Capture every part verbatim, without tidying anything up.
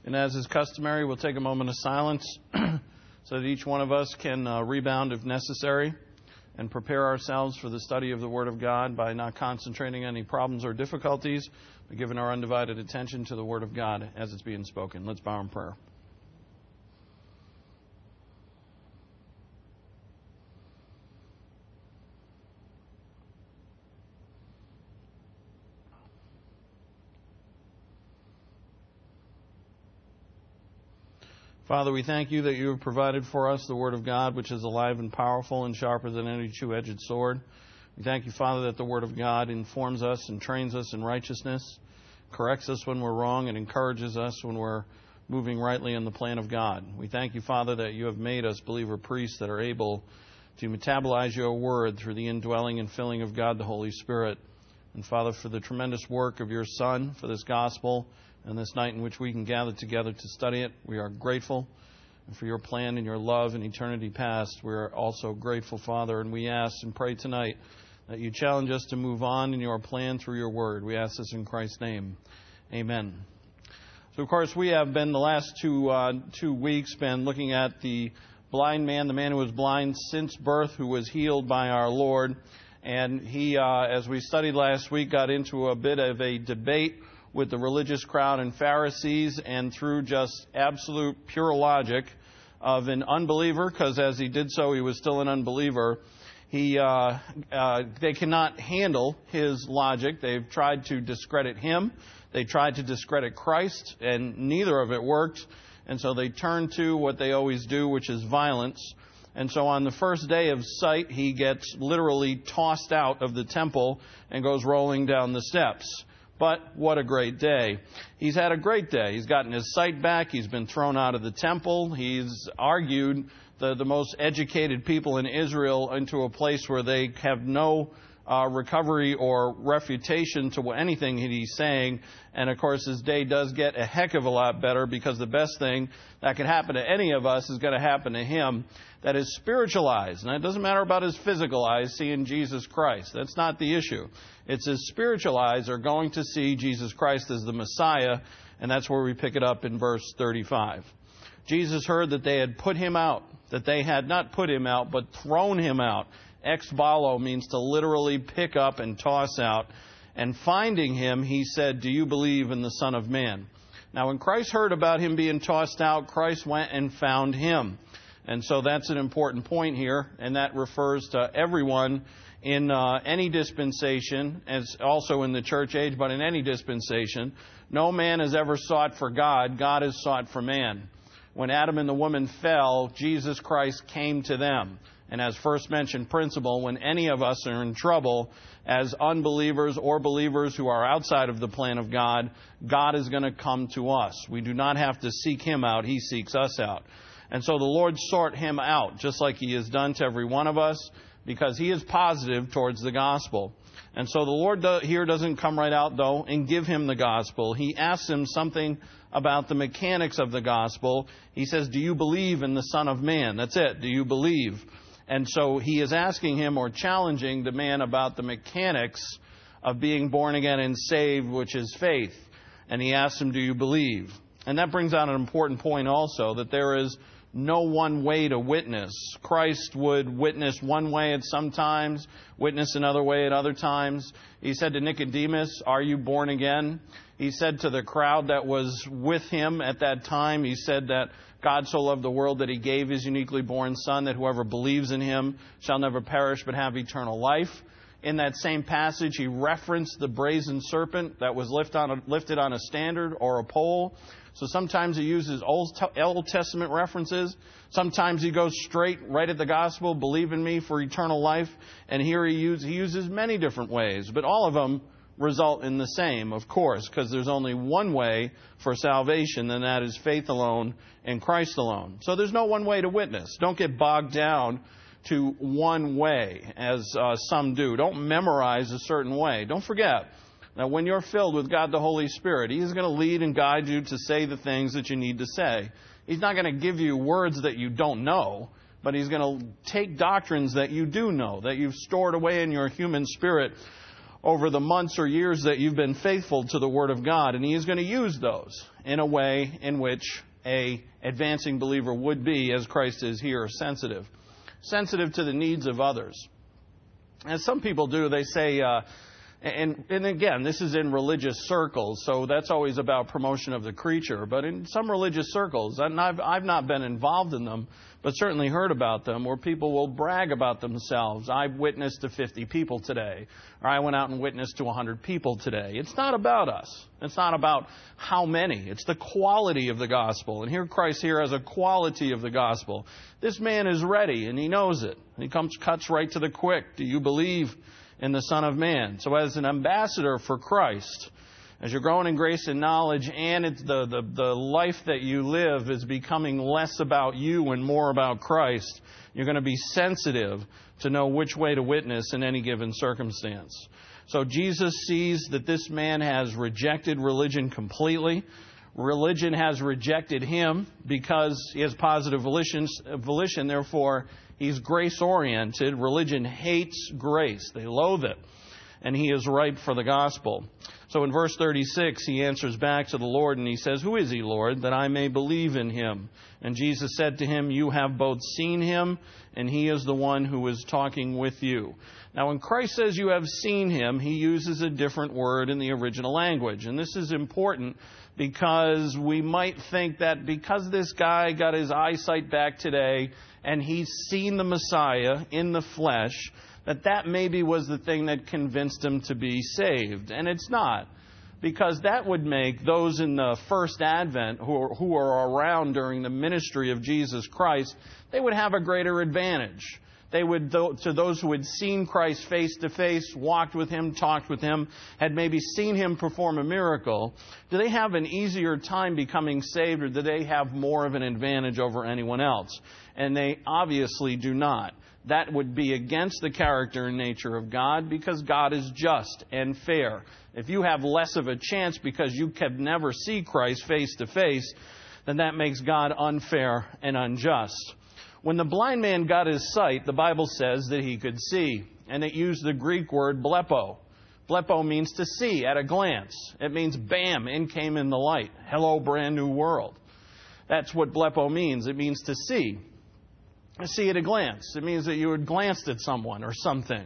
And as is customary, we'll take a moment of silence so that each one of us can uh, rebound if necessary and prepare ourselves for the study of the Word of God by not concentrating on any problems or difficulties, but giving our undivided attention to the Word of God as it's being spoken. Let's bow in prayer. Father, we thank you that you have provided for us the Word of God, which is alive and powerful and sharper than any two-edged sword. We thank you, Father, that the Word of God informs us and trains us in righteousness, corrects us when we're wrong, and encourages us when we're moving rightly in the plan of God. We thank you, Father, that you have made us believer priests that are able to metabolize your Word through the indwelling and filling of God the Holy Spirit. And, Father, for the tremendous work of your Son, for this gospel, and this night in which we can gather together to study it, we are grateful. And for your plan and your love in eternity past, we are also grateful, Father. And we ask and pray tonight that you challenge us to move on in your plan through your word. We ask this in Christ's name. Amen. So, of course, we have been the last two uh, two weeks been looking at the blind man, the man who was blind since birth, who was healed by our Lord. And he, uh, as we studied last week, got into a bit of a debate with the religious crowd and Pharisees, and through just absolute pure logic of an unbeliever, because as he did so, he was still an unbeliever. He, uh, uh, they cannot handle his logic. They've tried to discredit him. They tried to discredit Christ, and neither of it worked. And so they turned to what they always do, which is violence. And so on the first day of sight, he gets literally tossed out of the temple and goes rolling down the steps. But what a great day. He's had a great day. He's gotten his sight back. He's been thrown out of the temple. He's argued the, the most educated people in Israel into a place where they have no uh, recovery or refutation to anything that he's saying. And, of course, his day does get a heck of a lot better, because the best thing that can happen to any of us is going to happen to him. That is spiritual eyes. And it doesn't matter about his physical eyes seeing Jesus Christ. That's not the issue. It's his spiritual eyes are going to see Jesus Christ as the Messiah, and that's where we pick it up in verse thirty-five. Jesus heard that they had put him out, that they had not put him out, but thrown him out. Exbalo means to literally pick up and toss out. And finding him, he said, "Do you believe in the Son of Man?" Now, when Christ heard about him being tossed out, Christ went and found him. And so that's an important point here, and that refers to everyone in uh, any dispensation, as also in the church age, but in any dispensation. No man has ever sought for God. God has sought for man. When Adam and the woman fell, Jesus Christ came to them. And as first mentioned principle, when any of us are in trouble as unbelievers or believers who are outside of the plan of God, God is going to come to us. We do not have to seek him out. He seeks us out. And so the Lord sought him out, just like he has done to every one of us, because he is positive towards the gospel. And so the Lord do, here doesn't come right out, though, and give him the gospel. He asks him something about the mechanics of the gospel. He says, "Do you believe in the Son of Man?" That's it. Do you believe? And so he is asking him, or challenging the man, about the mechanics of being born again and saved, which is faith. And he asks him, "Do you believe?" And that brings out an important point also, that there is no one way to witness. Christ would witness one way at some times, witness another way at other times. He said to Nicodemus, "Are you born again?" He said to the crowd that was with him at that time, he said that God so loved the world that he gave his uniquely born Son, that whoever believes in him shall never perish but have eternal life. In that same passage, he referenced the brazen serpent that was lift on a, lifted on a standard or a pole. So sometimes he uses Old Testament references. Sometimes he goes straight right at the gospel, "Believe in me for eternal life." And here he, use, he uses many different ways. But all of them result in the same, of course, because there's only one way for salvation, and that is faith alone in Christ alone. So there's no one way to witness. Don't get bogged down to one way, as uh, some do. Don't memorize a certain way. Don't forget that when you're filled with God the Holy Spirit, He's going to lead and guide you to say the things that you need to say. He's not going to give you words that you don't know, but He's going to take doctrines that you do know, that you've stored away in your human spirit over the months or years that you've been faithful to the Word of God. And He is going to use those in a way in which a advancing believer would be, as Christ is here, sensitive. Sensitive to the needs of others. As some people do, they say, uh, and, and again, this is in religious circles, so that's always about promotion of the creature. But in some religious circles, and I've, I've not been involved in them, but certainly heard about them, where people will brag about themselves. I witnessed to fifty people today, or I went out and witnessed to one hundred people today. It's not about us. It's not about how many. It's the quality of the gospel. And here Christ here has a quality of the gospel. This man is ready, and he knows it. He comes, cuts right to the quick. Do you believe in the Son of Man? So as an ambassador for Christ, as you're growing in grace and knowledge, and it's the, the, the life that you live is becoming less about you and more about Christ, you're going to be sensitive to know which way to witness in any given circumstance. So Jesus sees that this man has rejected religion completely. Religion has rejected him because he has positive volition, volition. Therefore, he's grace-oriented. Religion hates grace. They loathe it. And he is ripe for the gospel. So in verse thirty-six, he answers back to the Lord and he says, "Who is he, Lord, that I may believe in him?" And Jesus said to him, "You have both seen him, and he is the one who is talking with you." Now, when Christ says you have seen him, he uses a different word in the original language. And this is important because we might think that because this guy got his eyesight back today and he's seen the Messiah in the flesh, that that maybe was the thing that convinced him to be saved. And it's not. Because that would make those in the first advent who are, who are around during the ministry of Jesus Christ, they would have a greater advantage. They would, to those who had seen Christ face to face, walked with him, talked with him, had maybe seen him perform a miracle, do they have an easier time becoming saved, or do they have more of an advantage over anyone else? And they obviously do not. That would be against the character and nature of God, because God is just and fair. If you have less of a chance because you can never see Christ face to face, then that makes God unfair and unjust. When the blind man got his sight, the Bible says that he could see. And it used the Greek word blepo. Blepo means to see at a glance. It means bam, in came in the light. Hello, brand new world. That's what blepo means. It means to see. See at a glance. It means that you had glanced at someone or something.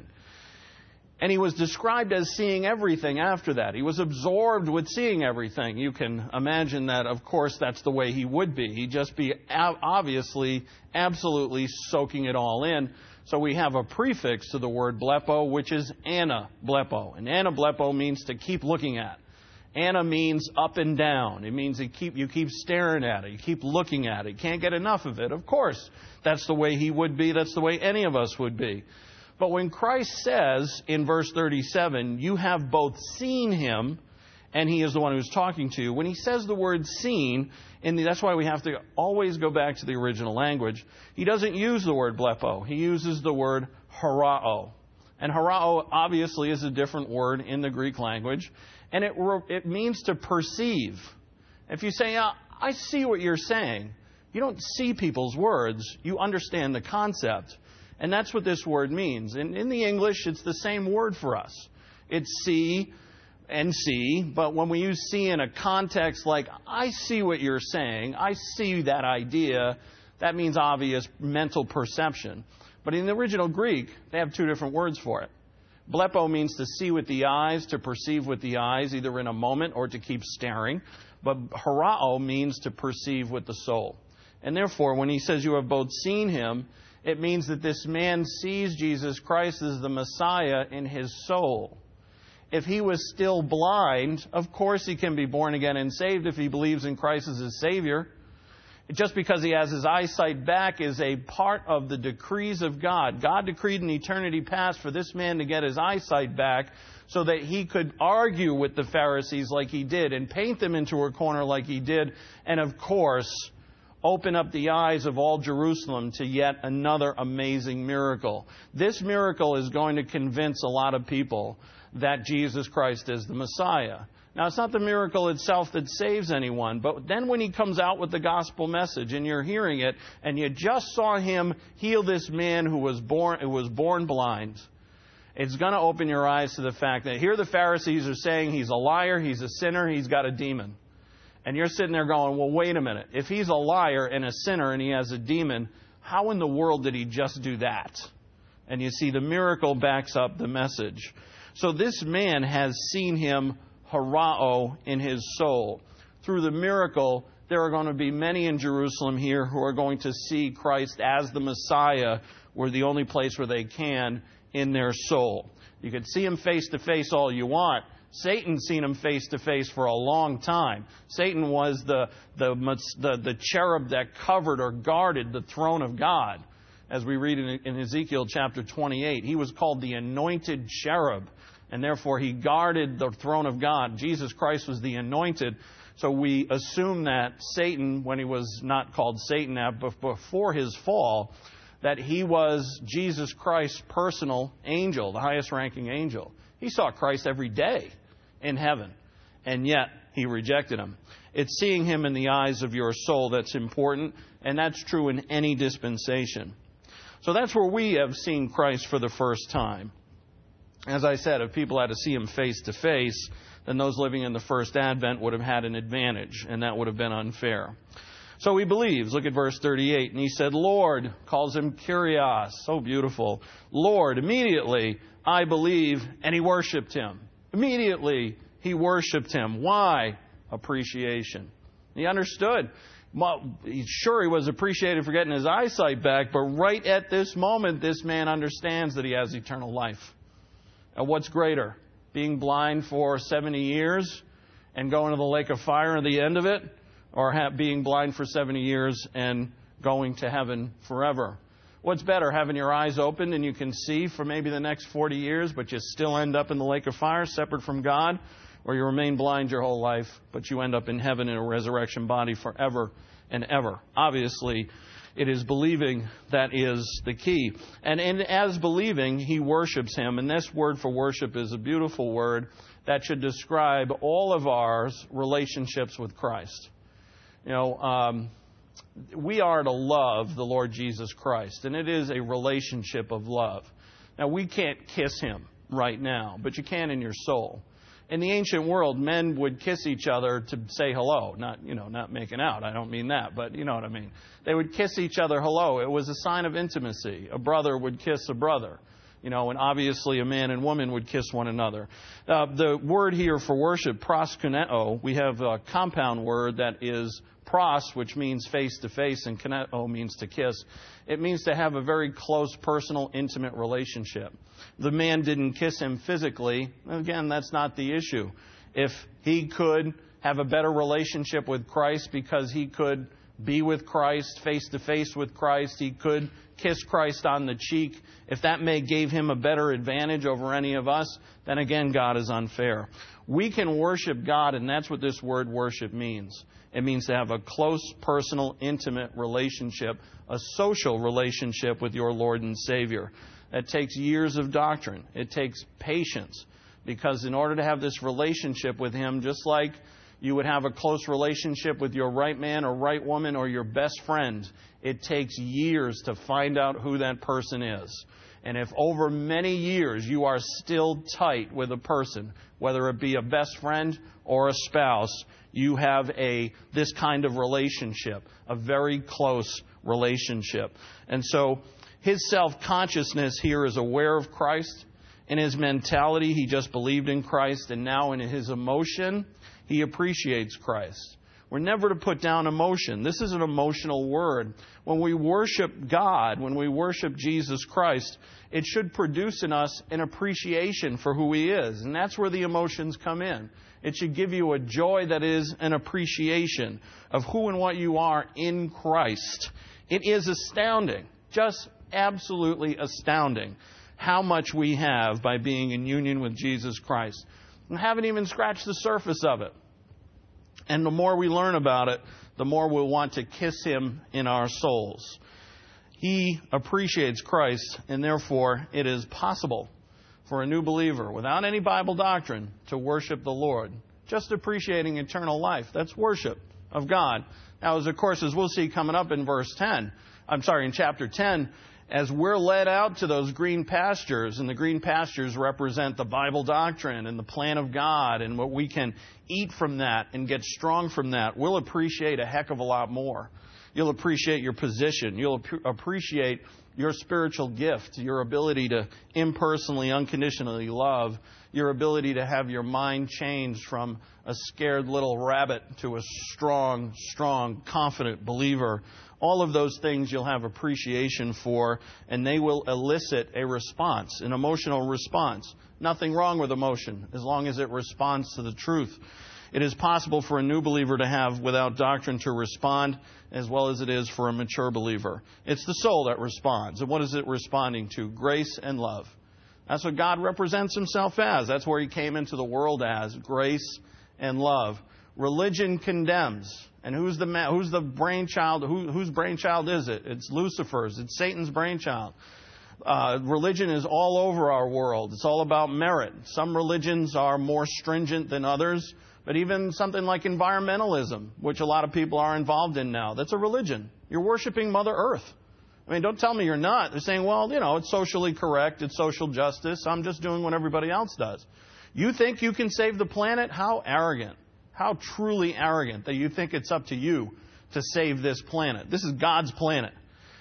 And he was described as seeing everything after that. He was absorbed with seeing everything. You can imagine that, of course, that's the way he would be. He'd just be obviously, absolutely soaking it all in. So we have a prefix to the word blepo, which is anablepo. And anablepo means to keep looking at. Ana means up and down. It means you keep, you keep staring at it. You keep looking at it. You can't get enough of it. Of course, that's the way he would be. That's the way any of us would be. But when Christ says in verse thirty-seven, you have both seen him, and he is the one who's talking to you. When he says the word seen, and that's why we have to always go back to the original language, he doesn't use the word blepo. He uses the word harao. And harao obviously is a different word in the Greek language. And it, it means to perceive. If you say, oh, I see what you're saying, you don't see people's words. You understand the concept. And that's what this word means. And in the English, it's the same word for us. It's see and see. But when we use see in a context like, I see what you're saying, I see that idea, that means obvious mental perception. But in the original Greek, they have two different words for it. Blepo means to see with the eyes, to perceive with the eyes, either in a moment or to keep staring. But harao means to perceive with the soul. And therefore, when he says you have both seen him, it means that this man sees Jesus Christ as the Messiah in his soul. If he was still blind, of course he can be born again and saved if he believes in Christ as his Savior. Just because he has his eyesight back is a part of the decrees of God. God decreed in eternity past for this man to get his eyesight back so that he could argue with the Pharisees like he did and paint them into a corner like he did. And of course, open up the eyes of all Jerusalem to yet another amazing miracle. This miracle is going to convince a lot of people that Jesus Christ is the Messiah. Now, it's not the miracle itself that saves anyone, but then when he comes out with the gospel message and you're hearing it, and you just saw him heal this man who was born, who was born blind, It's going to open your eyes to the fact that here the Pharisees are saying he's a liar, he's a sinner, he's got a demon. And you're sitting there going, well, wait a minute. If he's a liar and a sinner and he has a demon, how in the world did he just do that? And you see, the miracle backs up the message. So this man has seen him horao in his soul. Through the miracle, there are going to be many in Jerusalem here who are going to see Christ as the Messiah, or the only place where they can, in their soul. You can see him face to face all you want. Satan's seen him face to face for a long time. Satan was the, the, the, the cherub that covered or guarded the throne of God. As we read in, in Ezekiel chapter twenty-eight, he was called the anointed cherub, and therefore he guarded the throne of God. Jesus Christ was the anointed. So we assume that Satan, when he was not called Satan but before his fall, that he was Jesus Christ's personal angel, the highest ranking angel. He saw Christ every day in heaven, and yet he rejected him. It's seeing him in the eyes of your soul that's important, and that's true in any dispensation. So that's where we have seen Christ for the first time. As I said, if people had to see him face to face, then those living in the first advent would have had an advantage, and that would have been unfair. So he believes. Look at verse thirty-eight. And he said, Lord, calls him Kyrios. So beautiful. Lord, immediately I believe, and he worshipped him. Immediately he worshipped him. Why? Appreciation. He understood. Well, he's sure he was appreciated for getting his eyesight back, but right at this moment, this man understands that he has eternal life. And what's greater? Being blind for seventy years and going to the lake of fire at the end of it? Or ha- being blind for seventy years and going to heaven forever? What's better, having your eyes opened and you can see for maybe the next forty years, but you still end up in the lake of fire, separate from God? Or you remain blind your whole life, but you end up in heaven in a resurrection body forever and ever? Obviously, it is believing that is the key. And in, as believing, he worships him. And this word for worship is a beautiful word that should describe all of our relationships with Christ. You know, um, we are to love the Lord Jesus Christ, and it is a relationship of love. Now, we can't kiss him right now, but you can in your soul. In the ancient world, men would kiss each other to say hello, not, you know, not making out. I don't mean that, but you know what I mean. They would kiss each other hello. It was a sign of intimacy. A brother would kiss a brother. You know, and obviously a man and woman would kiss one another. Uh, the word here for worship, proskuneo, we have a compound word that is pros, which means face to face, and kuneo means to kiss. It means to have a very close, personal, intimate relationship. The man didn't kiss him physically. Again, that's not the issue. If he could have a better relationship with Christ because he could be with Christ, face to face with Christ, he could kiss Christ on the cheek, if that may gave him a better advantage over any of us, then again, God is unfair. We can worship God, and that's what this word worship means. It means to have a close, personal, intimate relationship, a social relationship with your Lord and Savior. That takes years of doctrine. It takes patience, because in order to have this relationship with him, just like you would have a close relationship with your right man or right woman or your best friend, it takes years to find out who that person is. And if over many years you are still tight with a person, whether it be a best friend or a spouse, you have a this kind of relationship, a very close relationship. And so his self-consciousness here is aware of Christ. In his mentality, he just believed in Christ. And now in his emotion, he appreciates Christ. We're never to put down emotion. This is an emotional word. When we worship God, when we worship Jesus Christ, it should produce in us an appreciation for who he is. And that's where the emotions come in. It should give you a joy that is an appreciation of who and what you are in Christ. It is astounding, just absolutely astounding, how much we have by being in union with Jesus Christ. We haven't even scratched the surface of it. And the more we learn about it, the more we'll want to kiss him in our souls. He appreciates Christ, and therefore it is possible for a new believer, without any Bible doctrine, to worship the Lord. Just appreciating eternal life. That's worship of God. Now, as of course, as we'll see coming up in verse ten, I'm sorry, in chapter ten, as we're led out to those green pastures, and the green pastures represent the Bible doctrine and the plan of God and what we can eat from that and get strong from that, we'll appreciate a heck of a lot more. You'll appreciate your position. You'll ap- appreciate your spiritual gift, your ability to impersonally, unconditionally love, your ability to have your mind changed from a scared little rabbit to a strong, strong, confident believer. All of those things you'll have appreciation for, and they will elicit a response, an emotional response. Nothing wrong with emotion, as long as it responds to the truth. It is possible for a new believer to have, without doctrine, to respond, as well as it is for a mature believer. It's the soul that responds. And what is it responding to? Grace and love. That's what God represents himself as. That's where he came into the world as, grace and love. Religion condemns. And who's the ma- who's the brainchild? Who, whose brainchild is it? It's Lucifer's. It's Satan's brainchild. Uh, religion is all over our world. It's all about merit. Some religions are more stringent than others. But even something like environmentalism, which a lot of people are involved in now, that's a religion. You're worshiping Mother Earth. I mean, don't tell me you're not. They're saying, well, you know, it's socially correct. It's social justice. I'm just doing what everybody else does. You think you can save the planet? How arrogant. How truly arrogant that you think it's up to you to save this planet. This is God's planet.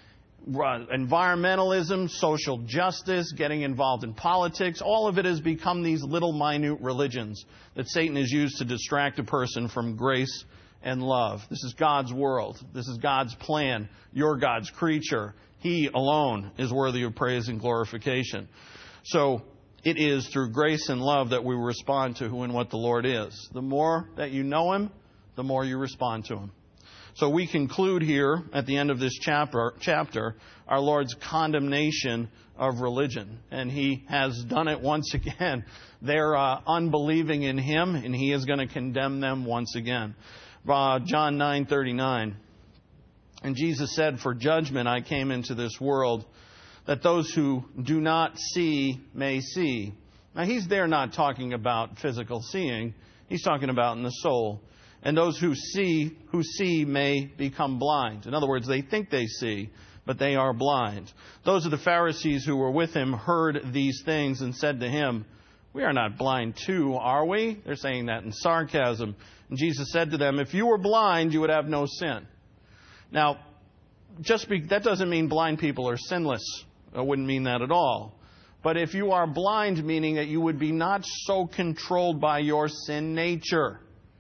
Environmentalism, social justice, getting involved in politics, all of it has become these little minute religions that Satan has used to distract a person from grace and love. This is God's world. This is God's plan. You're God's creature. He alone is worthy of praise and glorification. So it is through grace and love that we respond to who and what the Lord is. The more that you know him, the more you respond to him. So we conclude here at the end of this chapter, chapter our Lord's condemnation of religion. And he has done it once again. They're uh, unbelieving in him, and he is going to condemn them once again. Uh, John nine thirty-nine. And Jesus said, "For judgment I came into this world, that those who do not see may see." Now he's there not talking about physical seeing. He's talking about in the soul. And those who see, who see may become blind. In other words, they think they see, but they are blind. Those of the Pharisees who were with him heard these things and said to him, "We are not blind too, are we?" They're saying that in sarcasm. And Jesus said to them, "If you were blind, you would have no sin." Now, just be, that doesn't mean blind people are sinless. I wouldn't mean that at all. But if you are blind, meaning that you would be not so controlled by your sin nature.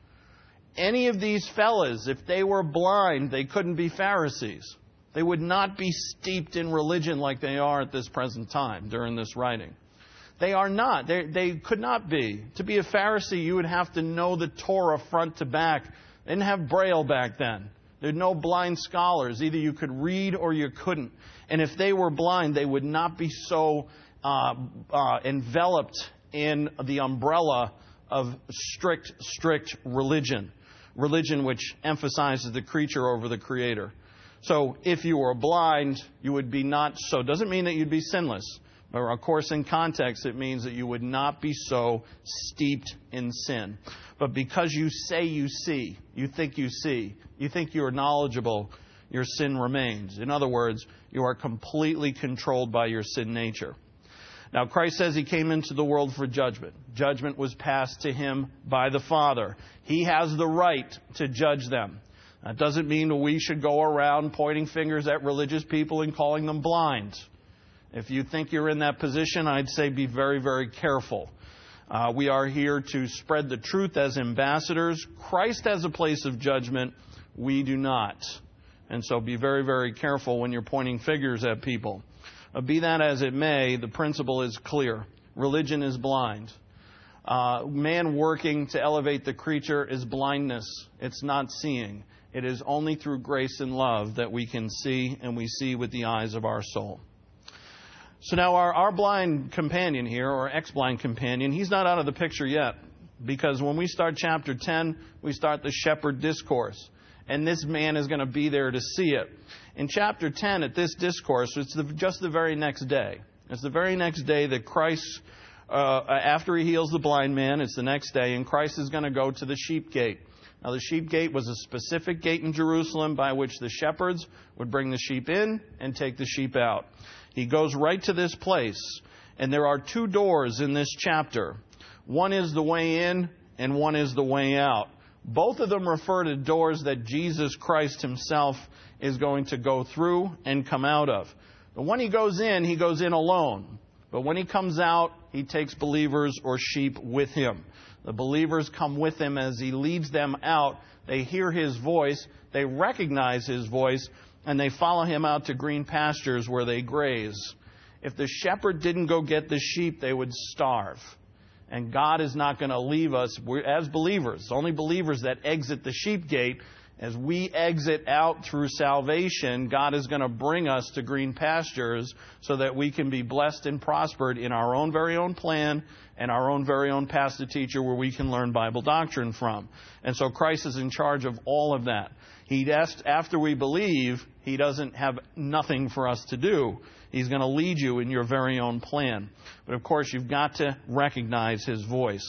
Any of these fellas, if they were blind, they couldn't be Pharisees. They would not be steeped in religion like they are at this present time during this writing. They are not. They, they could not be. To be a Pharisee, you would have to know the Torah front to back. They didn't have Braille back then. There were no blind scholars. Either you could read or you couldn't. And if they were blind, they would not be so uh, uh, enveloped in the umbrella of strict, strict religion. Religion which emphasizes the creature over the creator. So if you were blind, you would be not so. Doesn't mean that you'd be sinless. But of course, in context, it means that you would not be so steeped in sin. But because you say you see, you think you see, you think you are knowledgeable, your sin remains. In other words, you are completely controlled by your sin nature. Now, Christ says he came into the world for judgment. Judgment was passed to him by the Father. He has the right to judge them. That doesn't mean that we should go around pointing fingers at religious people and calling them blind. If you think you're in that position, I'd say be very, very careful. Uh, we are here to spread the truth as ambassadors. Christ has a place of judgment. We do not. And so be very, very careful when you're pointing fingers at people. Uh, be that as it may, the principle is clear. Religion is blind. Uh, man working to elevate the creature is blindness. It's not seeing. It is only through grace and love that we can see, and we see with the eyes of our soul. So now our, our blind companion here, or ex-blind companion, he's not out of the picture yet. Because when we start chapter ten, we start the shepherd discourse. And this man is going to be there to see it. In chapter ten, at this discourse, it's the, just the very next day. It's the very next day that Christ, uh, after he heals the blind man, it's the next day, and Christ is going to go to the sheep gate. Now, the sheep gate was a specific gate in Jerusalem by which the shepherds would bring the sheep in and take the sheep out. He goes right to this place, and there are two doors in this chapter. One is the way in, and one is the way out. Both of them refer to doors that Jesus Christ himself is going to go through and come out of. But when he goes in, he goes in alone. But when he comes out, he takes believers or sheep with him. The believers come with him as he leads them out. They hear his voice, they recognize his voice, and they follow him out to green pastures where they graze. If the shepherd didn't go get the sheep, they would starve. And God is not going to leave us We're, as believers. It's only believers that exit the sheep gate. As we exit out through salvation, God is going to bring us to green pastures so that we can be blessed and prospered in our own very own plan and our own very own pastor teacher where we can learn Bible doctrine from. And so Christ is in charge of all of that. He asked, after we believe, he doesn't have nothing for us to do. He's going to lead you in your very own plan. But of course, you've got to recognize his voice.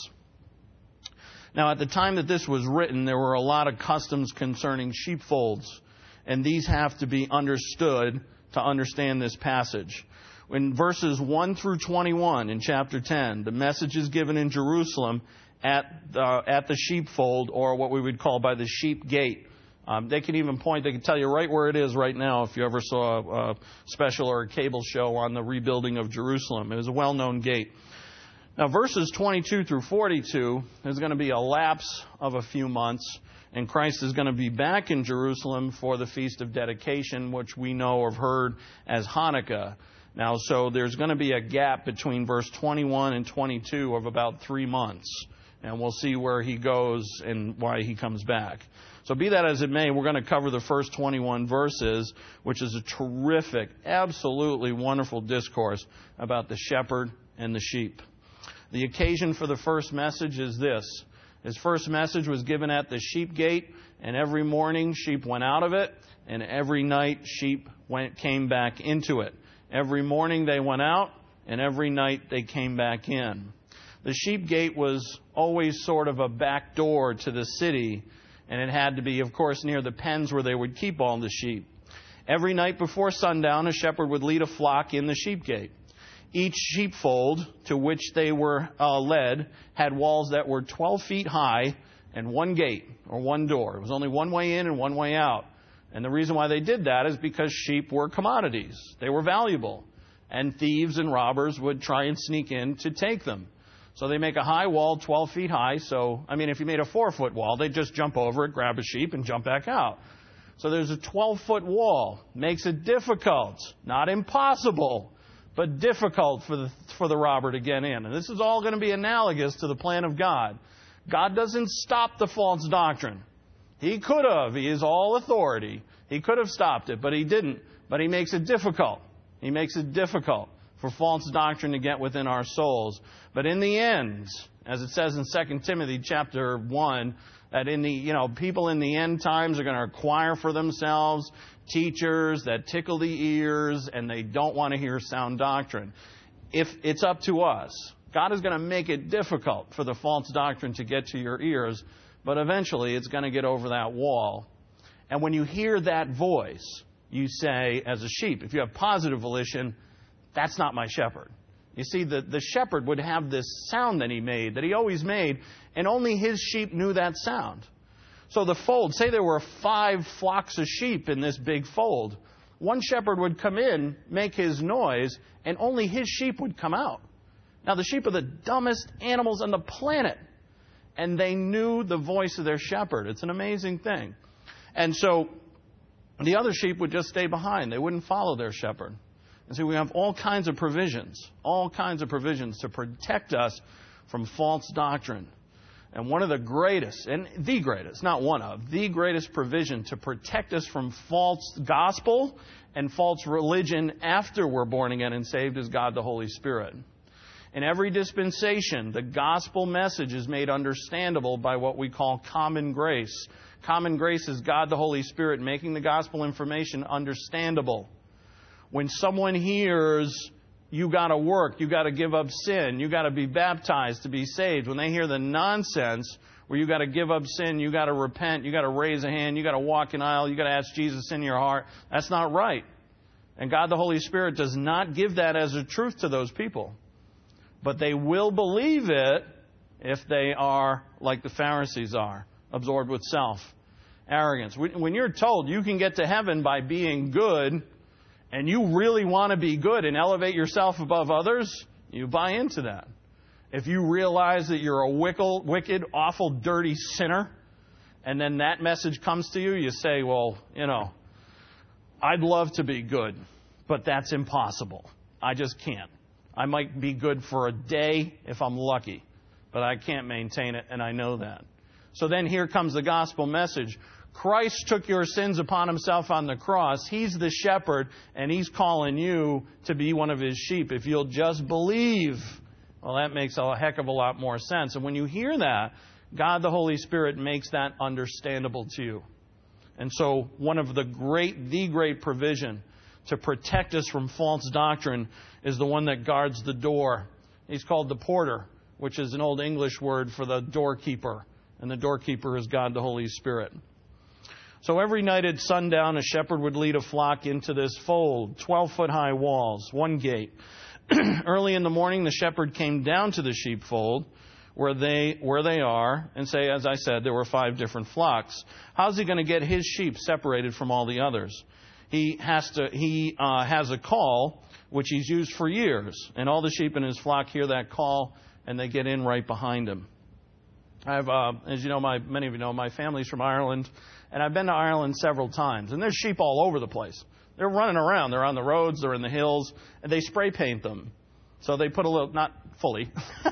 Now, at the time that this was written, there were a lot of customs concerning sheepfolds, and these have to be understood to understand this passage. In verses one through twenty-one in chapter ten, the message is given in Jerusalem at the, at the sheepfold, or what we would call by the sheep gate. Um, they can even point, they can tell you right where it is right now if you ever saw a, a special or a cable show on the rebuilding of Jerusalem. It was a well-known gate. Now, verses twenty-two through forty-two, there's going to be a lapse of a few months, and Christ is going to be back in Jerusalem for the Feast of Dedication, which we know or have heard as Hanukkah. Now, so there's going to be a gap between verse twenty-one and twenty-two of about three months, and we'll see where he goes and why he comes back. So be that as it may, we're going to cover the first twenty-one verses, which is a terrific, absolutely wonderful discourse about the shepherd and the sheep. The occasion for the first message is this. His first message was given at the sheep gate, and every morning sheep went out of it, and every night sheep went came back into it. Every morning they went out, and every night they came back in. The sheep gate was always sort of a back door to the city, and it had to be, of course, near the pens where they would keep all the sheep. Every night before sundown, a shepherd would lead a flock in the sheep gate. Each sheepfold to which they were uh, led had walls that were twelve feet high and one gate or one door. It was only one way in and one way out. And the reason why they did that is because sheep were commodities. They were valuable. And thieves and robbers would try and sneak in to take them. So they make a high wall, twelve feet high. So, I mean, if you made a four-foot wall, they'd just jump over it, grab a sheep, and jump back out. So there's a twelve-foot wall. Makes it difficult, not impossible, but difficult for the, for the robber to get in. And this is all going to be analogous to the plan of God. God doesn't stop the false doctrine. He could have. He is all authority. He could have stopped it, but he didn't. But he makes it difficult. He makes it difficult for false doctrine to get within our souls. But in the end, as it says in Second Timothy chapter one, that in the, you know, people in the end times are going to acquire for themselves teachers that tickle the ears and they don't want to hear sound doctrine. If it's up to us, God is going to make it difficult for the false doctrine to get to your ears, but eventually it's going to get over that wall. And when you hear that voice, you say, as a sheep, if you have positive volition, that's not my shepherd. You see, the, the shepherd would have this sound that he made, that he always made, and only his sheep knew that sound. So the fold, say there were five flocks of sheep in this big fold. One shepherd would come in, make his noise, and only his sheep would come out. Now, the sheep are the dumbest animals on the planet, and they knew the voice of their shepherd. It's an amazing thing. And so the other sheep would just stay behind. They wouldn't follow their shepherd. And so we have all kinds of provisions, all kinds of provisions to protect us from false doctrine. And one of the greatest, and the greatest, not one of, the greatest provision to protect us from false gospel and false religion after we're born again and saved is God the Holy Spirit. In every dispensation, the gospel message is made understandable by what we call common grace. Common grace is God the Holy Spirit making the gospel information understandable. When someone hears, you got to work, you got to give up sin, you got to be baptized to be saved, when they hear the nonsense where you got to give up sin, you got to repent, you got to raise a hand, you got to walk an aisle, you got to ask Jesus in your heart. That's not right. And God the Holy Spirit does not give that as a truth to those people. But they will believe it if they are like the Pharisees are, absorbed with self, arrogance. When you're told you can get to heaven by being good, and you really want to be good and elevate yourself above others, you buy into that. If you realize that you're a wicked, awful, dirty sinner, and then that message comes to you, you say, well, you know, I'd love to be good, but that's impossible. I just can't. I might be good for a day if I'm lucky, but I can't maintain it, and I know that. So then here comes the gospel message. Christ took your sins upon himself on the cross. He's the shepherd, and he's calling you to be one of his sheep. If you'll just believe, well, that makes a heck of a lot more sense. And when you hear that, God the Holy Spirit makes that understandable to you. And so one of the great, the great provision to protect us from false doctrine is the one that guards the door. He's called the porter, which is an old English word for the doorkeeper. And the doorkeeper is God the Holy Spirit. So every night at sundown, a shepherd would lead a flock into this fold, twelve-foot-high walls, one gate. Early in the morning, the shepherd came down to the sheepfold where they where they are, and say, as I said, there were five different flocks. How's he going to get his sheep separated from all the others? He has to. He uh, has a call, which he's used for years, and all the sheep in his flock hear that call, and they get in right behind him. I've, uh, as you know, my many of you know, my family's from Ireland, and I've been to Ireland several times, and there's sheep all over the place. They're running around. They're on the roads. They're in the hills, and they spray paint them. So they put a little, not fully,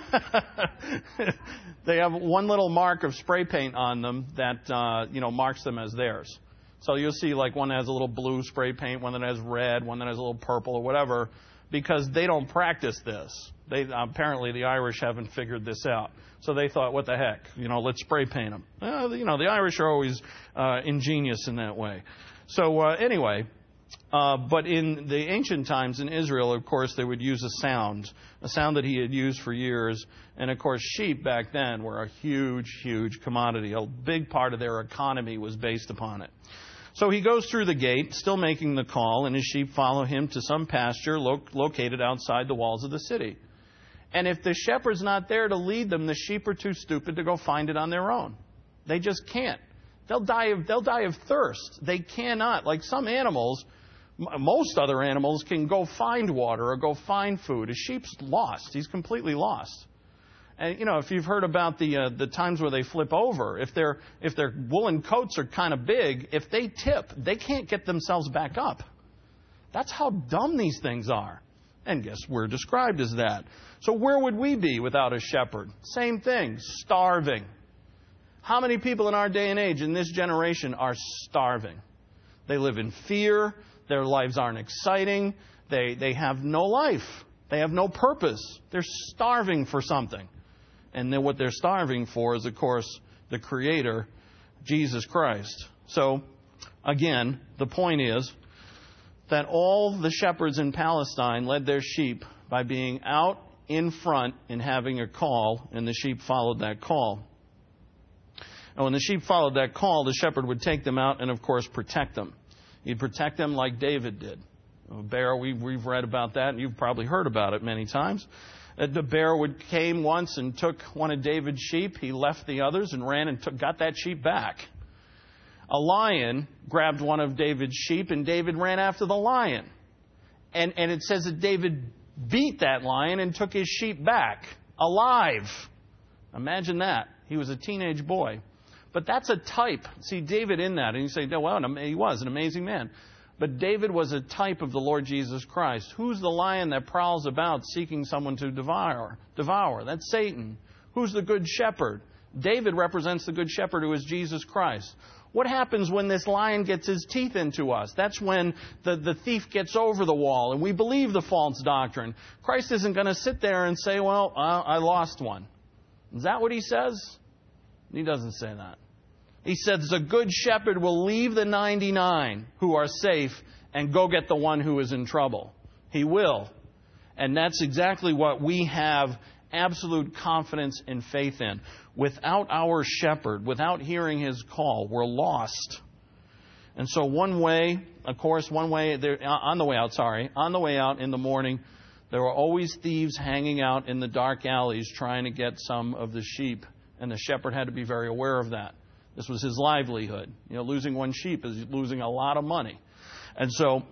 they have one little mark of spray paint on them that, uh, you know, marks them as theirs. So you'll see like one that has a little blue spray paint, one that has red, one that has a little purple or whatever, because they don't practice this. They apparently the Irish haven't figured this out. So they thought, what the heck, you know, let's spray paint them. Uh, you know, the Irish are always uh, ingenious in that way. So uh, anyway, uh, but in the ancient times in Israel, of course, they would use a sound, a sound that he had used for years. And of course, sheep back then were a huge, huge commodity. A big part of their economy was based upon it. So he goes through the gate, still making the call, and his sheep follow him to some pasture lo- located outside the walls of the city. And if the shepherd's not there to lead them, the sheep are too stupid to go find it on their own. They just can't. They'll die of, they'll die of thirst. They cannot. Like some animals, m- most other animals can go find water or go find food. A sheep's lost. He's completely lost. And, you know, if you've heard about the uh, the times where they flip over, if their if their woolen coats are kind of big, if they tip, they can't get themselves back up. That's how dumb these things are. And guess we're described as that. So where would we be without a shepherd? Same thing, starving. How many people in our day and age, in this generation, are starving? They live in fear. Their lives aren't exciting. They they have no life. They have no purpose. They're starving for something. And then what they're starving for is, of course, the Creator, Jesus Christ. So, again, the point is that all the shepherds in Palestine led their sheep by being out in front and having a call, and the sheep followed that call. And when the sheep followed that call, the shepherd would take them out and, of course, protect them. He'd protect them like David did. A bear, we've, we've read about that, and you've probably heard about it many times. The bear would came once and took one of David's sheep. He left the others and ran and took, got that sheep back. A lion grabbed one of David's sheep, and David ran after the lion. And, and it says that David beat that lion and took his sheep back, alive. Imagine that. He was a teenage boy. But that's a type. See, David in that. And you say, oh, well, he was an amazing man. But David was a type of the Lord Jesus Christ. Who's the lion that prowls about seeking someone to devour? Devour. That's Satan. Who's the good shepherd? David represents the good shepherd who is Jesus Christ. What happens when this lion gets his teeth into us? That's when the, the thief gets over the wall and we believe the false doctrine. Christ isn't going to sit there and say, well, I, I lost one. Is that what he says? He doesn't say that. He says the good shepherd will leave the ninety-nine who are safe and go get the one who is in trouble. He will. And that's exactly what we have absolute confidence and faith in. Without our shepherd, without hearing his call, we're lost. And so one way, of course, one way, on the way out, sorry, on the way out in the morning, there were always thieves hanging out in the dark alleys trying to get some of the sheep. And the shepherd had to be very aware of that. This was his livelihood. You know, losing one sheep is losing a lot of money. And so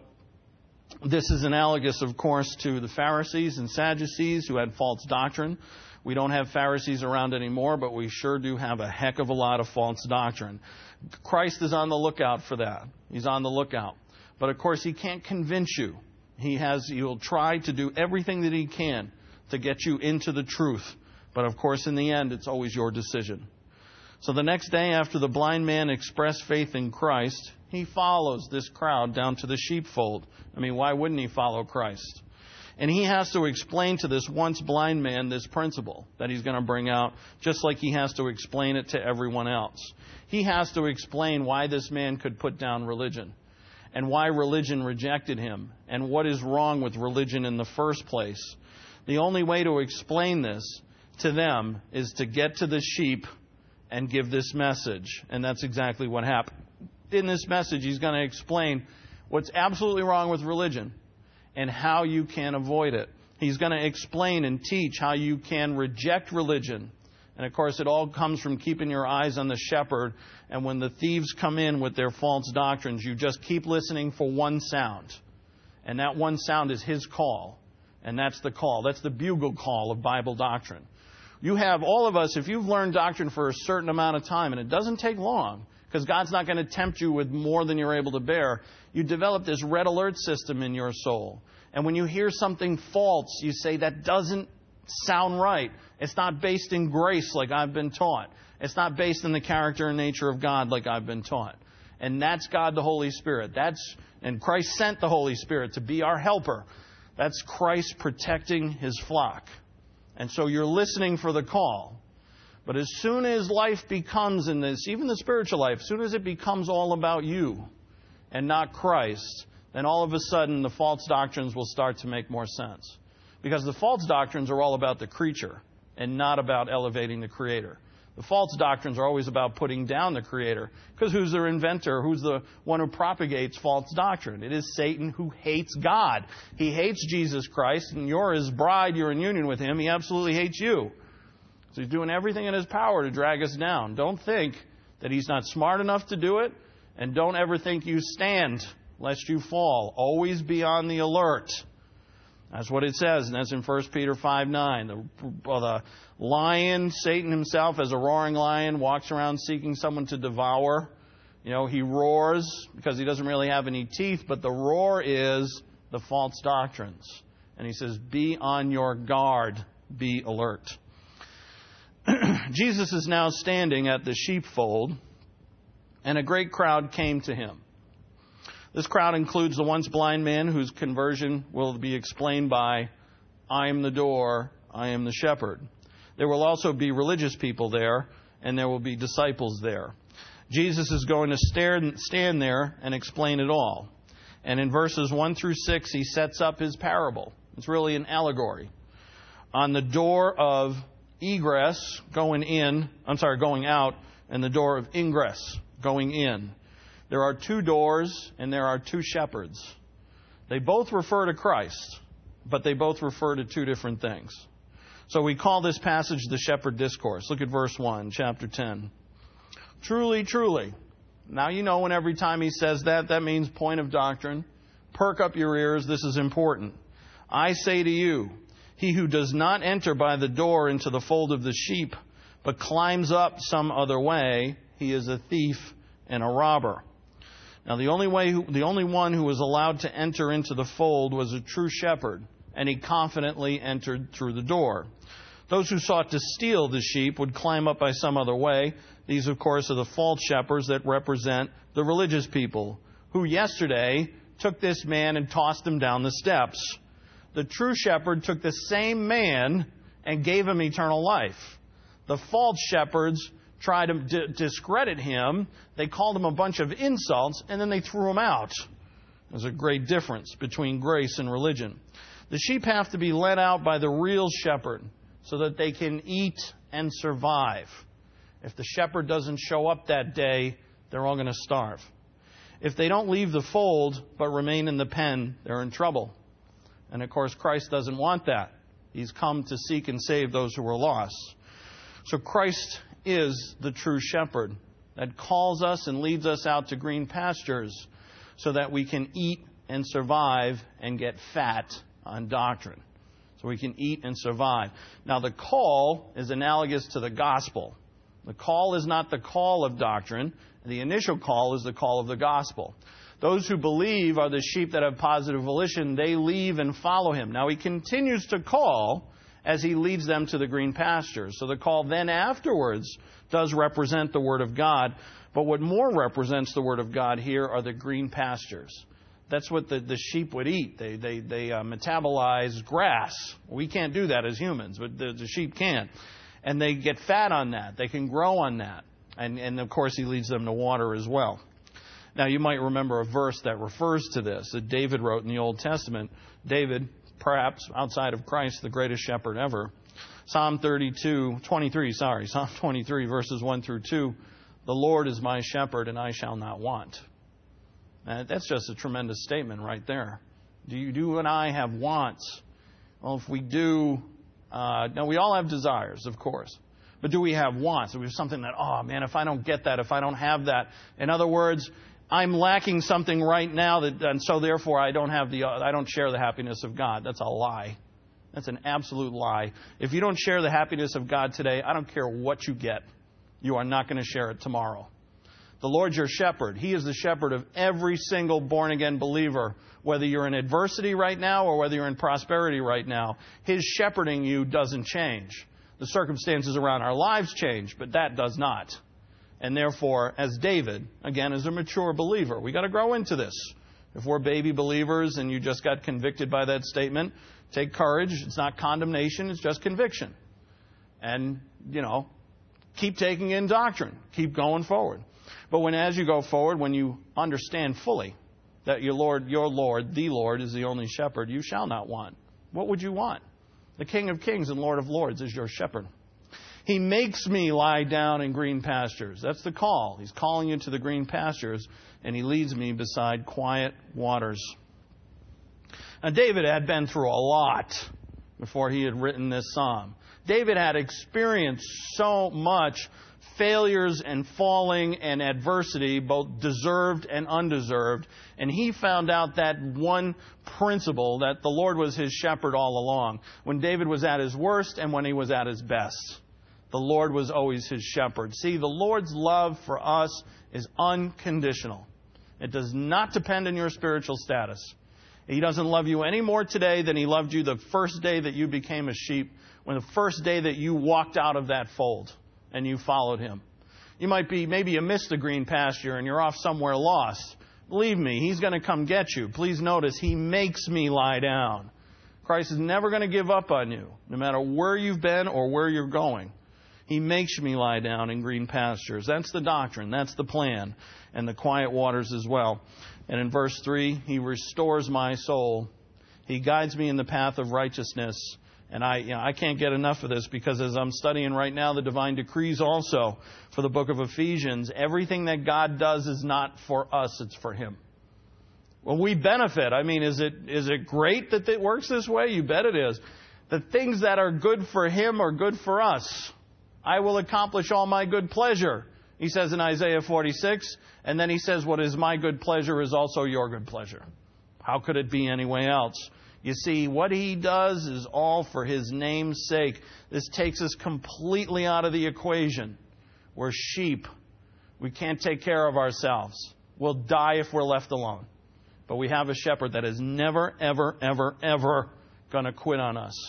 this is analogous, of course, to the Pharisees and Sadducees who had false doctrine. We don't have Pharisees around anymore, but we sure do have a heck of a lot of false doctrine. Christ is on the lookout for that. He's on the lookout. But, of course, he can't convince you. He has, he'll try to do everything that he can to get you into the truth. But, of course, in the end, it's always your decision. So the next day after the blind man expressed faith in Christ, he follows this crowd down to the sheepfold. I mean, why wouldn't he follow Christ? And he has to explain to this once blind man this principle that he's going to bring out, just like he has to explain it to everyone else. He has to explain why this man could put down religion and why religion rejected him and what is wrong with religion in the first place. The only way to explain this to them is to get to the sheep and give this message. And that's exactly what happened. In this message, he's going to explain what's absolutely wrong with religion and how you can avoid it. He's going to explain and teach how you can reject religion. And, of course, it all comes from keeping your eyes on the shepherd. And when the thieves come in with their false doctrines, you just keep listening for one sound. And that one sound is his call. And that's the call. That's the bugle call of Bible doctrine. You have, all of us, if you've learned doctrine for a certain amount of time, and it doesn't take long, because God's not going to tempt you with more than you're able to bear, you develop this red alert system in your soul. And when you hear something false, you say, that doesn't sound right. It's not based in grace like I've been taught. It's not based in the character and nature of God like I've been taught. And that's God the Holy Spirit. That's, and Christ sent the Holy Spirit to be our helper. That's Christ protecting his flock. And so you're listening for the call. But as soon as life becomes in this, even the spiritual life, as soon as it becomes all about you and not Christ, then all of a sudden the false doctrines will start to make more sense. Because the false doctrines are all about the creature and not about elevating the Creator. The false doctrines are always about putting down the Creator. Because who's their inventor? Who's the one who propagates false doctrine? It is Satan, who hates God. He hates Jesus Christ, and you're his bride. You're in union with him. He absolutely hates you. So he's doing everything in his power to drag us down. Don't think that he's not smart enough to do it, and don't ever think you stand lest you fall. Always be on the alert. That's what it says, and that's in First Peter five nine. The, well, the lion, Satan himself, as a roaring lion, walks around seeking someone to devour. You know, he roars because he doesn't really have any teeth, but the roar is the false doctrines. And he says, be on your guard, be alert. Jesus is now standing at the sheepfold, and a great crowd came to him. This crowd includes the once blind man whose conversion will be explained by, I am the door, I am the shepherd. There will also be religious people there, and there will be disciples there. Jesus is going to stare, stand there and explain it all. And in verses one through six, he sets up his parable. It's really an allegory. On the door of egress, going in, I'm sorry, going out, and the door of ingress, going in. There are two doors and there are two shepherds. They both refer to Christ, but they both refer to two different things. So we call this passage the shepherd discourse. Look at verse one, chapter ten. Truly, truly. Now you know when every time he says that, that means point of doctrine. Perk up your ears, this is important. I say to you, he who does not enter by the door into the fold of the sheep, but climbs up some other way, he is a thief and a robber. Now, the only way, the only one who was allowed to enter into the fold was a true shepherd, and he confidently entered through the door. Those who sought to steal the sheep would climb up by some other way. These, of course, are the false shepherds that represent the religious people, who yesterday took this man and tossed him down the steps. The true shepherd took the same man and gave him eternal life. The false shepherds tried to d- discredit him. They called him a bunch of insults, and then they threw him out. There's a great difference between grace and religion. The sheep have to be led out by the real shepherd. so that they can eat and survive. If the shepherd doesn't show up that day, they're all going to starve. If they don't leave the fold but remain in the pen, they're in trouble. And of course, Christ doesn't want that. He's come to seek and save those who are lost. So Christ is the true shepherd that calls us and leads us out to green pastures so that we can eat and survive and get fat on doctrine. So we can eat and survive. Now, the call is analogous to the gospel. The call is not the call of doctrine. The initial call is the call of the gospel. Those who believe are the sheep that have positive volition. They leave and follow him. Now, he continues to call as he leads them to the green pastures. So the call then afterwards does represent the Word of God. But what more represents the Word of God here are the green pastures. That's what the, the sheep would eat. They they they uh, metabolize grass. We can't do that as humans, but the, the sheep can. And they get fat on that. They can grow on that. And, and of course, he leads them to water as well. Now, you might remember a verse that refers to this, that David wrote in the Old Testament. David, perhaps outside of Christ, the greatest shepherd ever. Psalm thirty-two, twenty-three, sorry, Psalm twenty-three, verses one through two. The Lord is my shepherd, and I shall not want. Uh, that's just a tremendous statement right there. Do you, do you and I have wants? Well, if we do, uh, now we all have desires, of course. But do we have wants? Do we have something that, oh man, if I don't get that, if I don't have that. In other words, I'm lacking something right now, that, and so therefore I don't have the, uh, I don't share the happiness of God. That's a lie. That's an absolute lie. If you don't share the happiness of God today, I don't care what you get. You are not going to share it tomorrow. The Lord's your shepherd. He is the shepherd of every single born-again believer. Whether you're in adversity right now or whether you're in prosperity right now, His shepherding you doesn't change. The circumstances around our lives change, but that does not. And therefore, as David, again, as a mature believer, we got to grow into this. If we're baby believers and you just got convicted by that statement, take courage. It's not condemnation. It's just conviction. And, you know, keep taking in doctrine. Keep going forward. But when, as you go forward, when you understand fully that your Lord, your Lord, the Lord, is the only shepherd, you shall not want. What would you want? The King of Kings and Lord of Lords is your shepherd. He makes me lie down in green pastures. That's the call. He's calling you to the green pastures, and He leads me beside quiet waters. Now, David had been through a lot before he had written this psalm. David had experienced so much failures and falling and adversity, both deserved and undeserved. And he found out that one principle, that the Lord was his shepherd all along. When David was at his worst and when he was at his best, the Lord was always his shepherd. See, the Lord's love for us is unconditional. It does not depend on your spiritual status. He doesn't love you any more today than He loved you the first day that you became a sheep, when the first day that you walked out of that fold and you followed Him. You might be, maybe you missed the green pasture and you're off somewhere lost. Believe me, He's going to come get you. Please notice, He makes me lie down. Christ is never going to give up on you, no matter where you've been or where you're going. He makes me lie down in green pastures. That's the doctrine. That's the plan. And the quiet waters as well. And in verse three, He restores my soul. He guides me in the path of righteousness. And I, you know, I can't get enough of this, because as I'm studying right now the divine decrees also for the book of Ephesians, everything that God does is not for us, it's for Him. Well, we benefit. I mean, is it is it great that it works this way? You bet it is. The things that are good for Him are good for us. I will accomplish all my good pleasure, He says in Isaiah forty-six. And then He says, what is my good pleasure is also your good pleasure. How could it be any way else? You see, what He does is all for His name's sake. This takes us completely out of the equation. We're sheep. We can't take care of ourselves. We'll die if we're left alone. But we have a shepherd that is never, ever, ever, ever going to quit on us.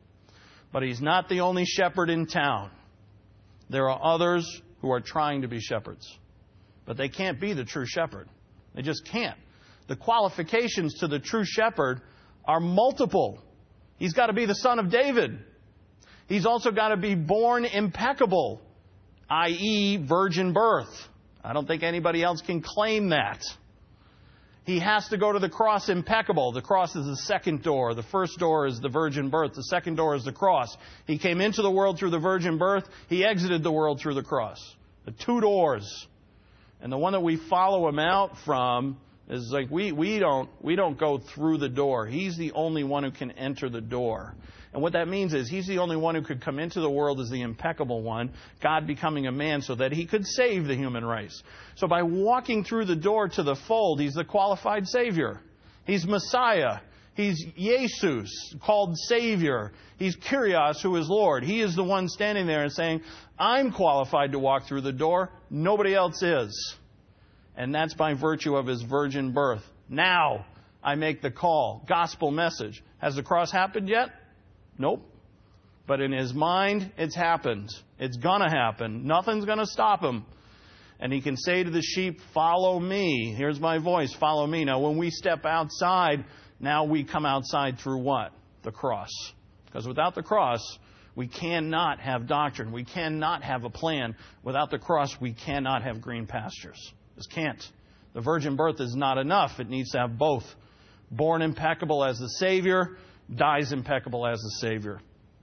But He's not the only shepherd in town. There are others who are trying to be shepherds. But they can't be the true shepherd. They just can't. The qualifications to the true shepherd are multiple. He's got to be the son of David. He's also got to be born impeccable, that is virgin birth. I don't think anybody else can claim that. He has to go to the cross impeccable. The cross is the second door. The first door is the virgin birth. The second door is the cross. He came into the world through the virgin birth. He exited the world through the cross. The two doors. And the one that we follow him out from is like we, we don't we don't go through the door. He's the only one who can enter the door. And what that means is he's the only one who could come into the world as the impeccable one, God becoming a man so that he could save the human race. So by walking through the door to the fold, he's the qualified Savior. He's Messiah. He's Jesus, called Savior. He's Kyrios, who is Lord. He is the one standing there and saying, I'm qualified to walk through the door. Nobody else is. And that's by virtue of his virgin birth. Now I make the call. Gospel message. Has the cross happened yet? Nope. But in his mind, it's happened. It's going to happen. Nothing's going to stop him. And he can say to the sheep, follow me. Here's my voice. Follow me. Now, when we step outside, now we come outside through what? The cross. Because without the cross, we cannot have doctrine. We cannot have a plan. Without the cross, we cannot have green pastures. Just can't. The virgin birth is not enough. It needs to have both. Born impeccable as the Savior, dies impeccable as the Savior.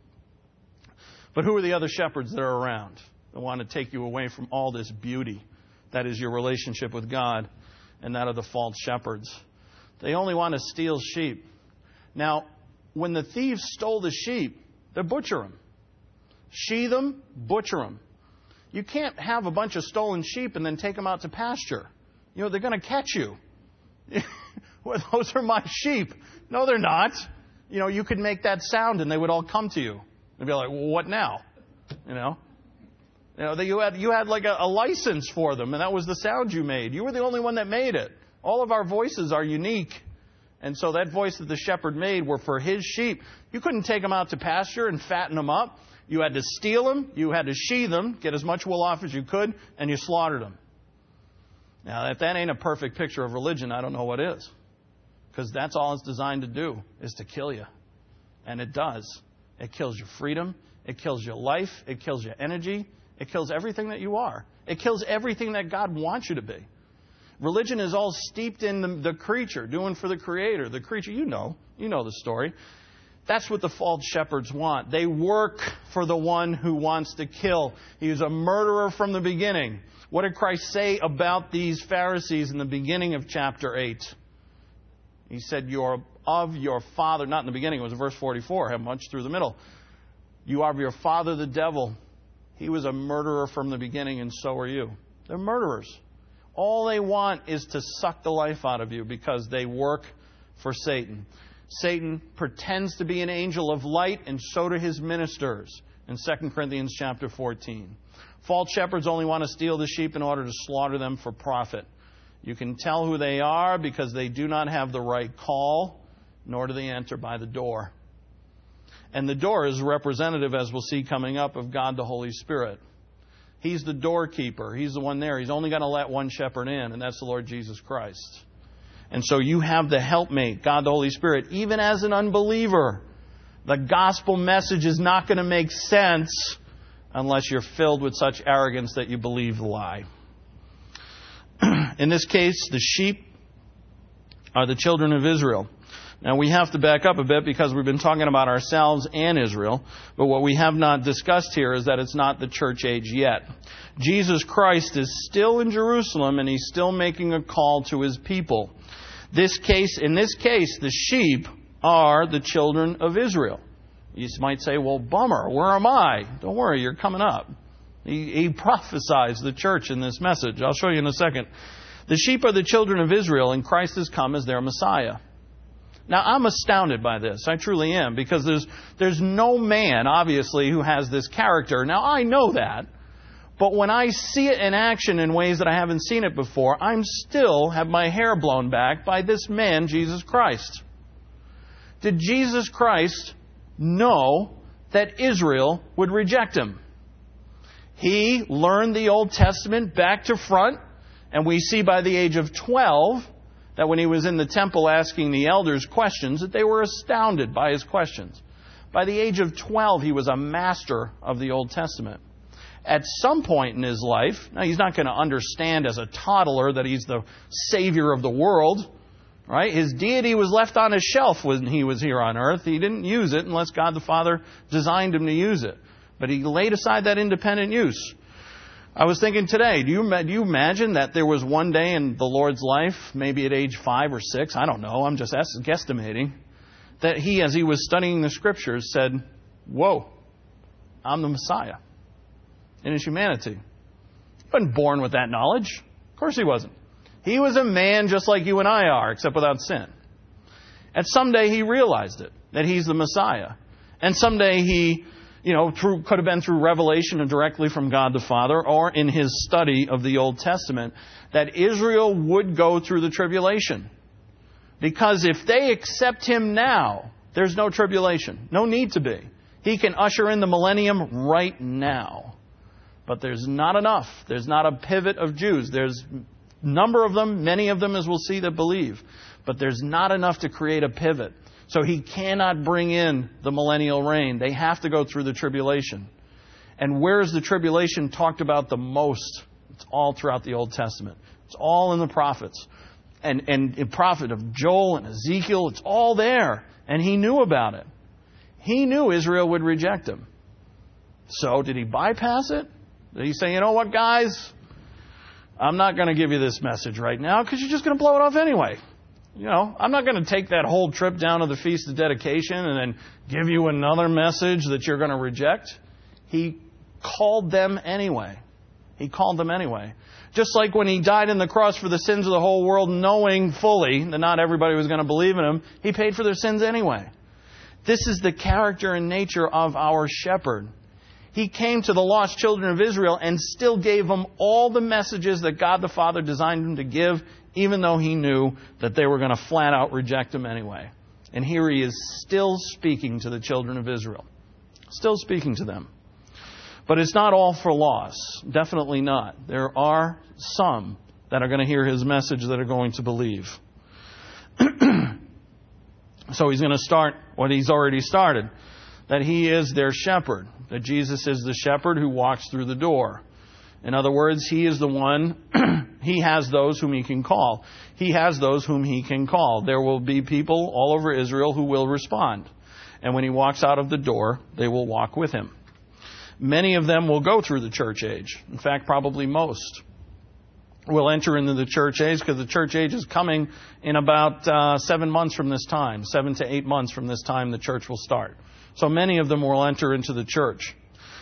But who are the other shepherds that are around that want to take you away from all this beauty? That is your relationship with God and that of the false shepherds. They only want to steal sheep. Now, when the thieves stole the sheep, they butcher them. Sheathe them, butcher them. You can't have a bunch of stolen sheep and then take them out to pasture. You know, they're going to catch you. Well, those are my sheep. No, they're not. You know, you could make that sound and they would all come to you. They'd be like, well, what now? You know? You know, you had, you had like a, a license for them, and that was the sound you made. You were the only one that made it. All of our voices are unique. And so that voice that the shepherd made were for his sheep. You couldn't take them out to pasture and fatten them up. You had to steal them. You had to sheathe them, get as much wool off as you could, and you slaughtered them. Now, if that ain't a perfect picture of religion, I don't know what is. Because that's all it's designed to do, is to kill you. And it does. It kills your freedom. It kills your life. It kills your energy. It kills everything that you are. It kills everything that God wants you to be. Religion is all steeped in the, the creature, doing for the Creator. The creature, you know. You know the story. That's what the false shepherds want. They work for the one who wants to kill. He was a murderer from the beginning. What did Christ say about these Pharisees in the beginning of chapter eight? He said, you're of your father, not in the beginning, it was verse forty-four, have much through the middle. You are of your father the devil. He was a murderer from the beginning, and so are you. They're murderers. All they want is to suck the life out of you because they work for Satan. Satan pretends to be an angel of light, and so do his ministers in Second Corinthians chapter fourteen. False shepherds only want to steal the sheep in order to slaughter them for profit. You can tell who they are because they do not have the right call, nor do they enter by the door. And the door is representative, as we'll see coming up, of God the Holy Spirit. He's the doorkeeper. He's the one there. He's only going to let one shepherd in, and that's the Lord Jesus Christ. And so you have the helpmate, God the Holy Spirit. Even as an unbeliever, the gospel message is not going to make sense unless you're filled with such arrogance that you believe the lie. In this case, the sheep are the children of Israel. Now, we have to back up a bit because we've been talking about ourselves and Israel. But what we have not discussed here is that it's not the church age yet. Jesus Christ is still in Jerusalem, and he's still making a call to his people. This case, in this case, the sheep are the children of Israel. You might say, well, bummer, where am I? Don't worry, you're coming up. He, he prophesies the church in this message. I'll show you in a second. The sheep are the children of Israel, and Christ has come as their Messiah. Now, I'm astounded by this. I truly am, because there's there's no man, obviously, who has this character. Now, I know that. But when I see it in action in ways that I haven't seen it before, I'm still have my hair blown back by this man, Jesus Christ. Did Jesus Christ know that Israel would reject him? He learned the Old Testament back to front, and we see by the age of twelve that when he was in the temple asking the elders questions, that they were astounded by his questions. By the age of twelve, he was a master of the Old Testament. At some point in his life, now he's not going to understand as a toddler that he's the Savior of the world, Right? His deity was left on his shelf when he was here on earth. He didn't use it unless God the Father designed him to use it. But he laid aside that independent use. I was thinking today, do you, do you imagine that there was one day in the Lord's life, maybe at age five or six, I don't know, I'm just guesstimating, that he, as he was studying the Scriptures, said, whoa, I'm the Messiah in his humanity. He wasn't born with that knowledge. Of course he wasn't. He was a man just like you and I are, except without sin. And someday he realized it, that he's the Messiah. And someday he, you know, through, could have been through revelation and directly from God the Father, or in his study of the Old Testament, that Israel would go through the tribulation. Because if they accept him now, there's no tribulation. No need to be. He can usher in the millennium right now. But there's not enough. There's not a pivot of Jews. There's number of them, many of them, as we'll see, that believe. But there's not enough to create a pivot. So he cannot bring in the millennial reign. They have to go through the tribulation. And where's the tribulation talked about the most? It's all throughout the Old Testament. It's all in the prophets. And, and the prophet of Joel and Ezekiel, it's all there. And he knew about it. He knew Israel would reject him. So did he bypass it? Did he say, you know what, guys? I'm not going to give you this message right now because you're just going to blow it off anyway. You know, I'm not going to take that whole trip down to the Feast of Dedication and then give you another message that you're going to reject. He called them anyway. He called them anyway. Just like when he died on the cross for the sins of the whole world, knowing fully that not everybody was going to believe in him, he paid for their sins anyway. This is the character and nature of our shepherd. He came to the lost children of Israel and still gave them all the messages that God the Father designed him to give, even though he knew that they were going to flat out reject him anyway. And here he is still speaking to the children of Israel. Still speaking to them. But it's not all for loss. Definitely not. There are some that are going to hear his message that are going to believe. So he's going to start what he's already started. That he is their shepherd. That Jesus is the shepherd who walks through the door. In other words, he is the one, he has those whom he can call. He has those whom he can call. There will be people all over Israel who will respond. And when he walks out of the door, they will walk with him. Many of them will go through the church age. In fact, probably most will enter into the church age because the church age is coming in about uh, seven months from this time. Seven to eight months from this time the church will start. So many of them will enter into the church.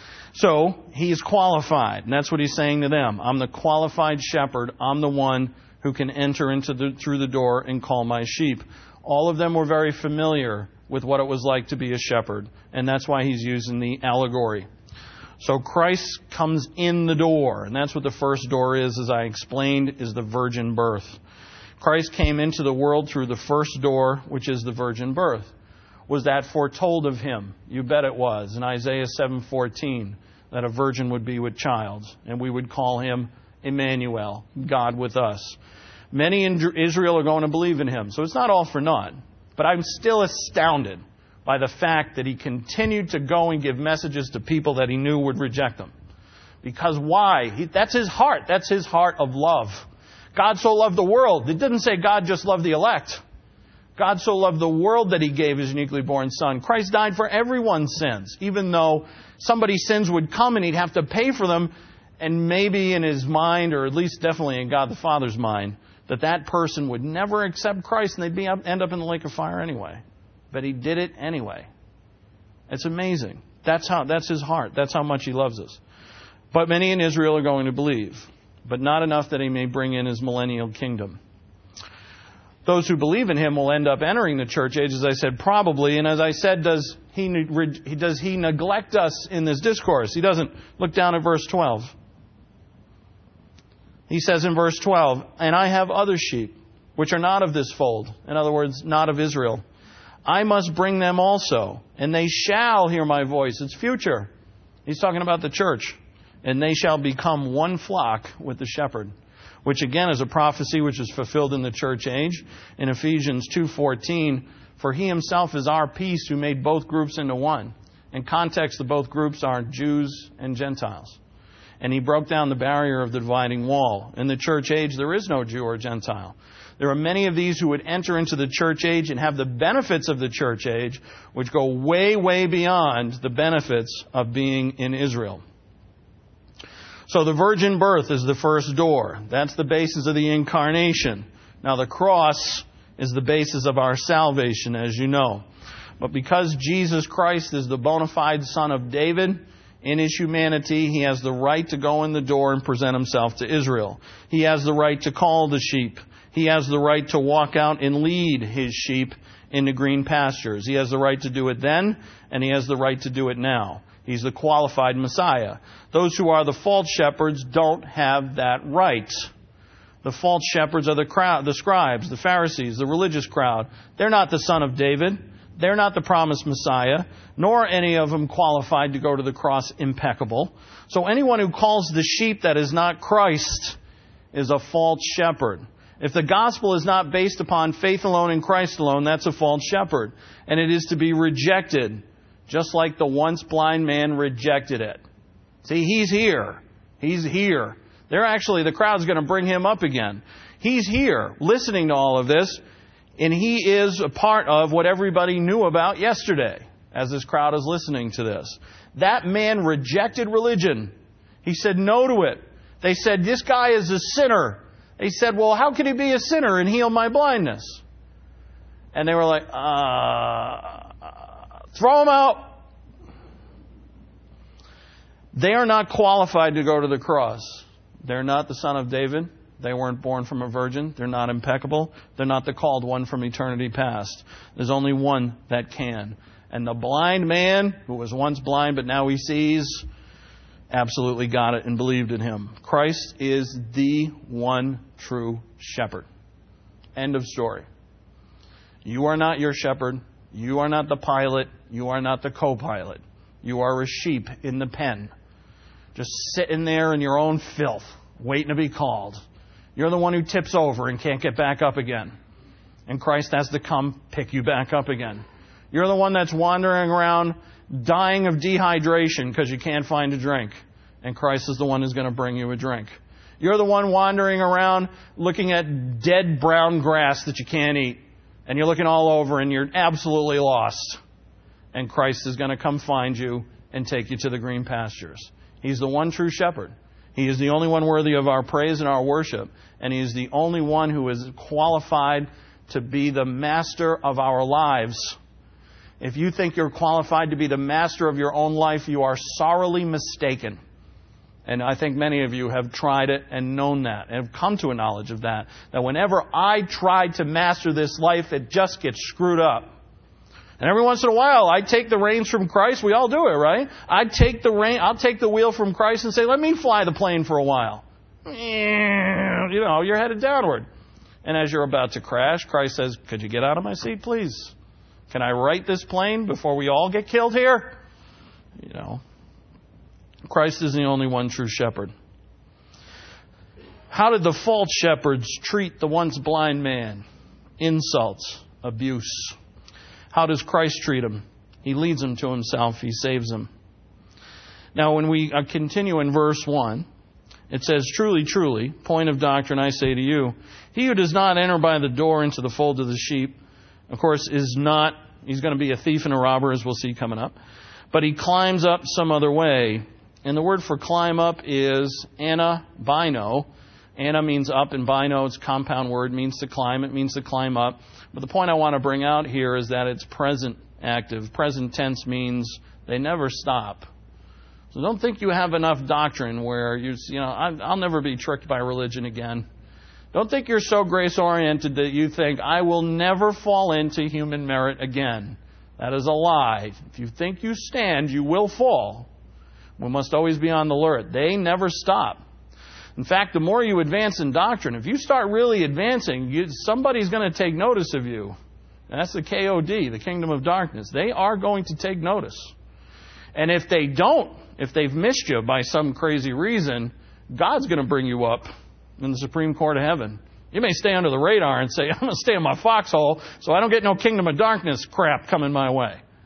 So he's qualified, and that's what he's saying to them. I'm the qualified shepherd. I'm the one who can enter into the, through the door and call my sheep. All of them were very familiar with what it was like to be a shepherd, and that's why he's using the allegory. So Christ comes in the door, and that's what the first door is, as I explained, is the virgin birth. Christ came into the world through the first door, which is the virgin birth. Was that foretold of him? You bet it was. In Isaiah seven fourteen, that a virgin would be with child, and we would call him Emmanuel, God with us. Many in Israel are going to believe in him, so it's not all for naught. But I'm still astounded by the fact that he continued to go and give messages to people that he knew would reject them. Because why? He, that's his heart. That's his heart of love. God so loved the world. It didn't say God just loved the elect. God so loved the world that he gave his uniquely born Son. Christ died for everyone's sins, even though somebody's sins would come and he'd have to pay for them. And maybe in his mind, or at least definitely in God the Father's mind, that that person would never accept Christ and they'd be up, end up in the lake of fire anyway. But he did it anyway. It's amazing. That's how. That's his heart. That's how much he loves us. But many in Israel are going to believe, but not enough that he may bring in his millennial kingdom. Those who believe in him will end up entering the church age, as I said, probably. And as I said, does he does he neglect us in this discourse? He doesn't. Look down at verse twelve. He says in verse twelve, "And I have other sheep, which are not of this fold." In other words, not of Israel. "I must bring them also, and they shall hear my voice." It's future. He's talking about the church. "And they shall become one flock with the shepherd." Which again is a prophecy which is fulfilled in the church age. In Ephesians two fourteen, "For he himself is our peace, who made both groups into one." In context, the both groups are Jews and Gentiles. And he broke down the barrier of the dividing wall. In the church age, there is no Jew or Gentile. There are many of these who would enter into the church age and have the benefits of the church age, which go way, way beyond the benefits of being in Israel. So the virgin birth is the first door. That's the basis of the incarnation. Now the cross is the basis of our salvation, as you know. But because Jesus Christ is the bona fide Son of David, in his humanity, he has the right to go in the door and present himself to Israel. He has the right to call the sheep. He has the right to walk out and lead his sheep into green pastures. He has the right to do it then, and he has the right to do it now. He's the qualified Messiah. Those who are the false shepherds don't have that right. The false shepherds are the crowd, the scribes, the Pharisees, the religious crowd. They're not the Son of David. They're not the promised Messiah, nor any of them qualified to go to the cross impeccable. So anyone who calls the sheep that is not Christ is a false shepherd. If the gospel is not based upon faith alone in Christ alone, that's a false shepherd. And it is to be rejected, just like the once blind man rejected it. See, he's here. He's here. They're actually, the crowd's going to bring him up again. He's here, listening to all of this, and he is a part of what everybody knew about yesterday, as this crowd is listening to this. That man rejected religion. He said no to it. They said, this guy is a sinner. They said, well, how can he be a sinner and heal my blindness? And they were like, uh, throw him out. They are not qualified to go to the cross. They're not the Son of David. They weren't born from a virgin. They're not impeccable. They're not the called one from eternity past. There's only one that can. And the blind man, who was once blind but now he sees, absolutely got it and believed in him. Christ is the one true shepherd. End of story. You are not your shepherd. You are not the pilot. You are not the co-pilot. You are a sheep in the pen, just sitting there in your own filth, waiting to be called. You're the one who tips over and can't get back up again. And Christ has to come pick you back up again. You're the one that's wandering around dying of dehydration because you can't find a drink. And Christ is the one who's going to bring you a drink. You're the one wandering around looking at dead brown grass that you can't eat. And you're looking all over and you're absolutely lost. And Christ is going to come find you and take you to the green pastures. He's the one true shepherd. He is the only one worthy of our praise and our worship. And He is the only one who is qualified to be the master of our lives. If you think you're qualified to be the master of your own life, you are sorely mistaken. And I think many of you have tried it and known that, and have come to a knowledge of that. That whenever I try to master this life, it just gets screwed up. And every once in a while, I take the reins from Christ. We all do it, right? I take the rein, I'll take the wheel from Christ and say, let me fly the plane for a while. You know, you're headed downward. And as you're about to crash, Christ says, could you get out of my seat, please? Can I right this plane before we all get killed here? You know, Christ is the only one true shepherd. How did the false shepherds treat the once blind man? Insults, abuse. How does Christ treat him? He leads him to himself. He saves him. Now, when we continue in verse one, it says, truly, truly, point of doctrine, I say to you, he who does not enter by the door into the fold of the sheep, of course, is not, he's going to be a thief and a robber, as we'll see coming up, but he climbs up some other way. And the word for climb up is anabino. Ana means up, and bino, it's a compound word, means to climb. It means to climb up. But the point I want to bring out here is that it's present active. Present tense means they never stop. So don't think you have enough doctrine where you, you know, I'll never be tricked by religion again. Don't think you're so grace-oriented that you think, I will never fall into human merit again. That is a lie. If you think you stand, you will fall. We must always be on the alert. They never stop. In fact, the more you advance in doctrine, if you start really advancing, you, somebody's going to take notice of you. And that's the K O D, the kingdom of darkness. They are going to take notice. And if they don't, if they've missed you by some crazy reason, God's going to bring you up in the Supreme Court of heaven. You may stay under the radar and say, I'm going to stay in my foxhole so I don't get no kingdom of darkness crap coming my way.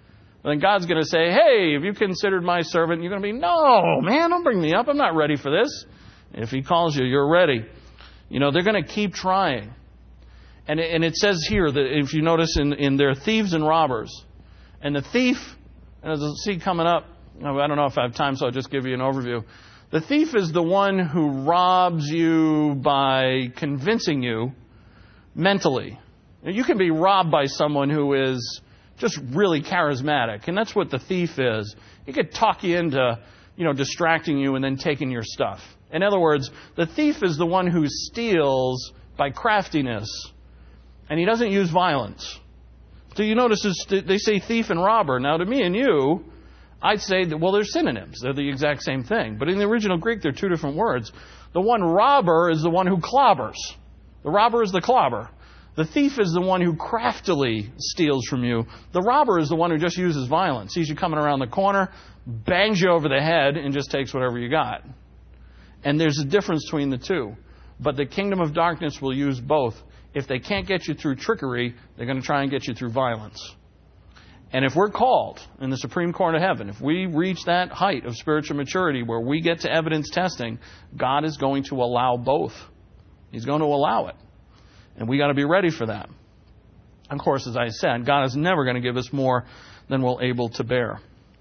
But then God's going to say, hey, have you considered my servant? And you're going to be, no, man, don't bring me up. I'm not ready for this. If he calls you, you're ready. You know, they're going to keep trying. And it, and it says here that if you notice in, in their thieves and robbers, and the thief, and as you'll see coming up, I don't know if I have time, so I'll just give you an overview. The thief is the one who robs you by convincing you mentally. You can be robbed by someone who is just really charismatic, and that's what the thief is. He could talk you into, you know, distracting you and then taking your stuff. In other words, the thief is the one who steals by craftiness, and he doesn't use violence. So you notice they say thief and robber. Now, to me and you, I'd say that, well, they're synonyms. They're the exact same thing. But in the original Greek, they're two different words. The one robber is the one who clobbers. The robber is the clobber. The thief is the one who craftily steals from you. The robber is the one who just uses violence. Sees you coming around the corner, bangs you over the head, and just takes whatever you got. And there's a difference between the two. But the kingdom of darkness will use both. If they can't get you through trickery, they're going to try and get you through violence. And if we're called in the Supreme Court of Heaven, if we reach that height of spiritual maturity where we get to evidence testing, God is going to allow both. He's going to allow it. And we got to be ready for that. Of course, as I said, God is never going to give us more than we're able to bear.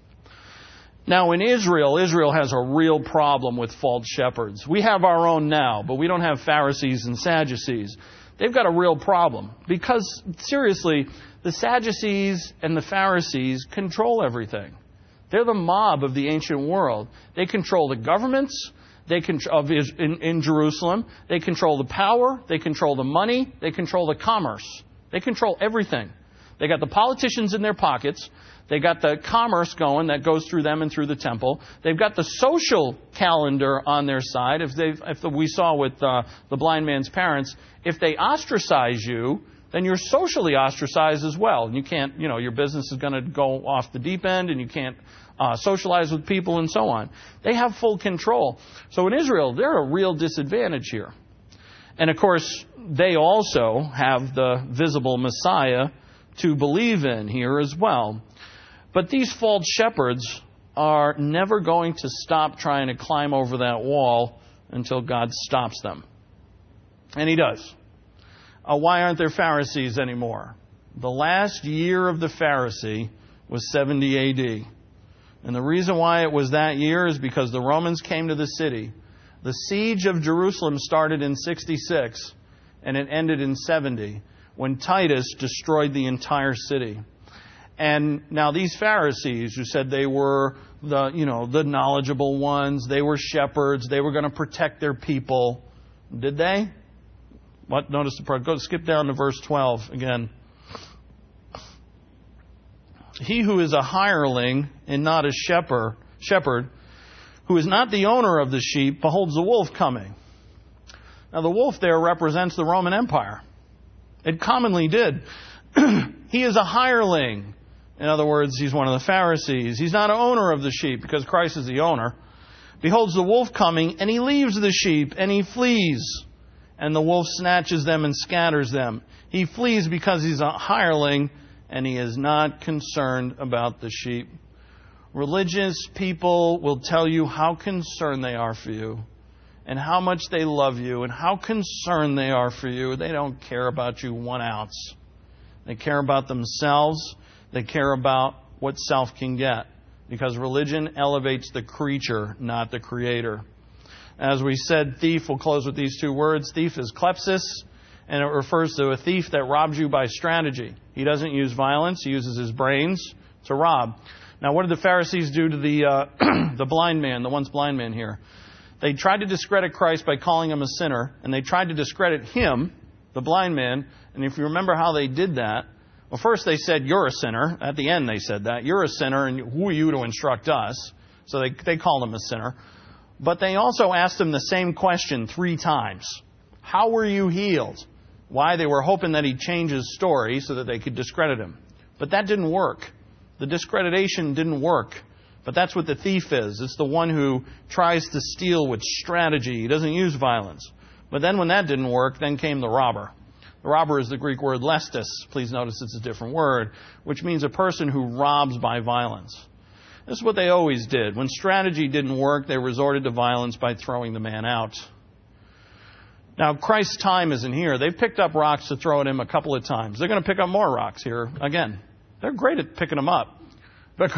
Now, in Israel, Israel has a real problem with false shepherds. We have our own now, but we don't have Pharisees and Sadducees. They've got a real problem because, seriously, the Sadducees and the Pharisees control everything. They're the mob of the ancient world. They control the governments they control, of, in, in Jerusalem. They control the power. They control the money. They control the commerce. They control everything. They got the politicians in their pockets. They got the commerce going that goes through them and through the temple. They've got the social calendar on their side. If they, if the, we saw with uh, the blind man's parents, if they ostracize you, then you're socially ostracized as well. And you can't, you know, your business is going to go off the deep end, and you can't uh, socialize with people and so on. They have full control. So in Israel, they're a real disadvantage here. And of course, they also have the visible Messiah to believe in here as well. But these false shepherds are never going to stop trying to climb over that wall until God stops them. And He does. Uh, why aren't there Pharisees anymore? The last year of the Pharisee was seventy A D. And the reason why it was that year is because the Romans came to the city. The siege of Jerusalem started in sixty-six and it ended in seventy when Titus destroyed the entire city. And now these Pharisees who said they were the, you know, the knowledgeable ones, they were shepherds, they were going to protect their people. Did they? What? Notice the part. Go skip down to verse twelve again. He who is a hireling and not a shepherd, shepherd, who is not the owner of the sheep, beholds the wolf coming. Now the wolf there represents the Roman Empire. It commonly did. He is a hireling. In other words, he's one of the Pharisees. He's not an owner of the sheep because Christ is the owner. Beholds the wolf coming, and he leaves the sheep, and he flees. And the wolf snatches them and scatters them. He flees because he's a hireling, and he is not concerned about the sheep. Religious people will tell you how concerned they are for you, and how much they love you, and how concerned they are for you. They don't care about you one ounce. They care about themselves. They care about what self can get, because religion elevates the creature, not the creator. As we said, thief, we'll close with these two words. Thief is klepsis, and it refers to a thief that robs you by strategy. He doesn't use violence. He uses his brains to rob. Now, what did the Pharisees do to the uh, the blind man, the once blind man here? They tried to discredit Christ by calling him a sinner, and they tried to discredit him, the blind man. And if you remember how they did that, well, first they said, you're a sinner. At the end they said that. You're a sinner, and who are you to instruct us? So they, they called him a sinner. But they also asked him the same question three times. How were you healed? Why? They were hoping that he'd change his story so that they could discredit him. But that didn't work. The discreditation didn't work. But that's what the thief is. It's the one who tries to steal with strategy. He doesn't use violence. But then when that didn't work, then came the robber. Robber is the Greek word lestis. Please notice it's a different word, which means a person who robs by violence. This is what they always did. When strategy didn't work, they resorted to violence by throwing the man out. Now, Christ's time isn't here. They've picked up rocks to throw at him a couple of times. They're going to pick up more rocks here again. They're great at picking them up. But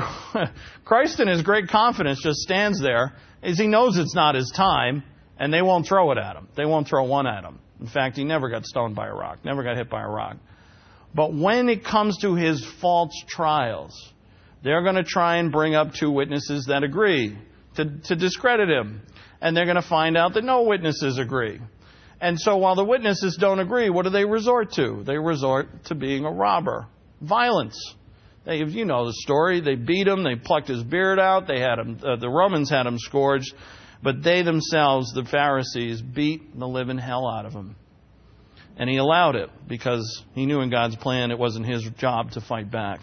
Christ in his great confidence just stands there as he knows it's not his time, and they won't throw it at him. They won't throw one at him. In fact, he never got stoned by a rock, never got hit by a rock. But when it comes to his false trials, they're going to try and bring up two witnesses that agree to, to discredit him. And they're going to find out that no witnesses agree. And so while the witnesses don't agree, what do they resort to? They resort to being a robber. Violence. They, you know the story. They beat him. They plucked his beard out. They had him. Uh, the Romans had him scourged. But they themselves, the Pharisees, beat the living hell out of him. And he allowed it because he knew in God's plan it wasn't his job to fight back.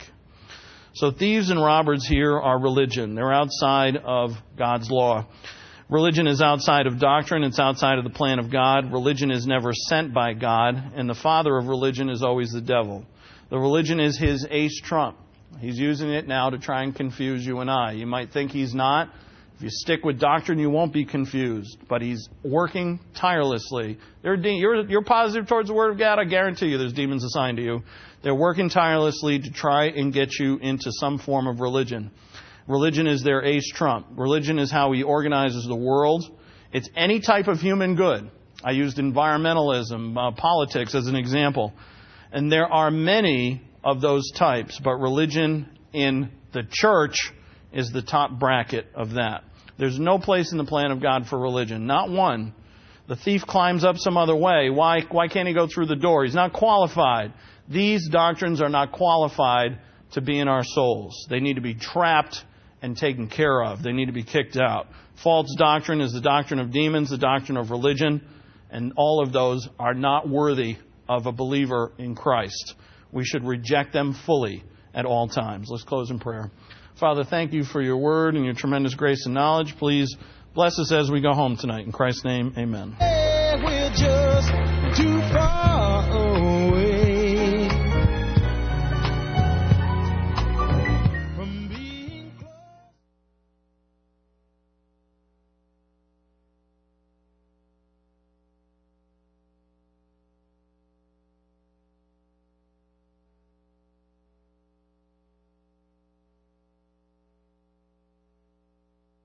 So thieves and robbers here are religion. They're outside of God's law. Religion is outside of doctrine. It's outside of the plan of God. Religion is never sent by God. And the father of religion is always the devil. The religion is his ace trump. He's using it now to try and confuse you and I. You might think he's not. If you stick with doctrine, you won't be confused. But he's working tirelessly. You're, you're positive towards the Word of God, I guarantee you there's demons assigned to you. They're working tirelessly to try and get you into some form of religion. Religion is their ace trump. Religion is how he organizes the world. It's any type of human good. I used environmentalism, uh, politics as an example. And there are many of those types, but religion in the church is the top bracket of that. There's no place in the plan of God for religion. Not one. The thief climbs up some other way. Why, why can't he go through the door? He's not qualified. These doctrines are not qualified to be in our souls. They need to be trapped and taken care of. They need to be kicked out. False doctrine is the doctrine of demons, the doctrine of religion, and all of those are not worthy of a believer in Christ. We should reject them fully at all times. Let's close in prayer. Father, thank you for your word and your tremendous grace and knowledge. Please bless us as we go home tonight. In Christ's name, amen.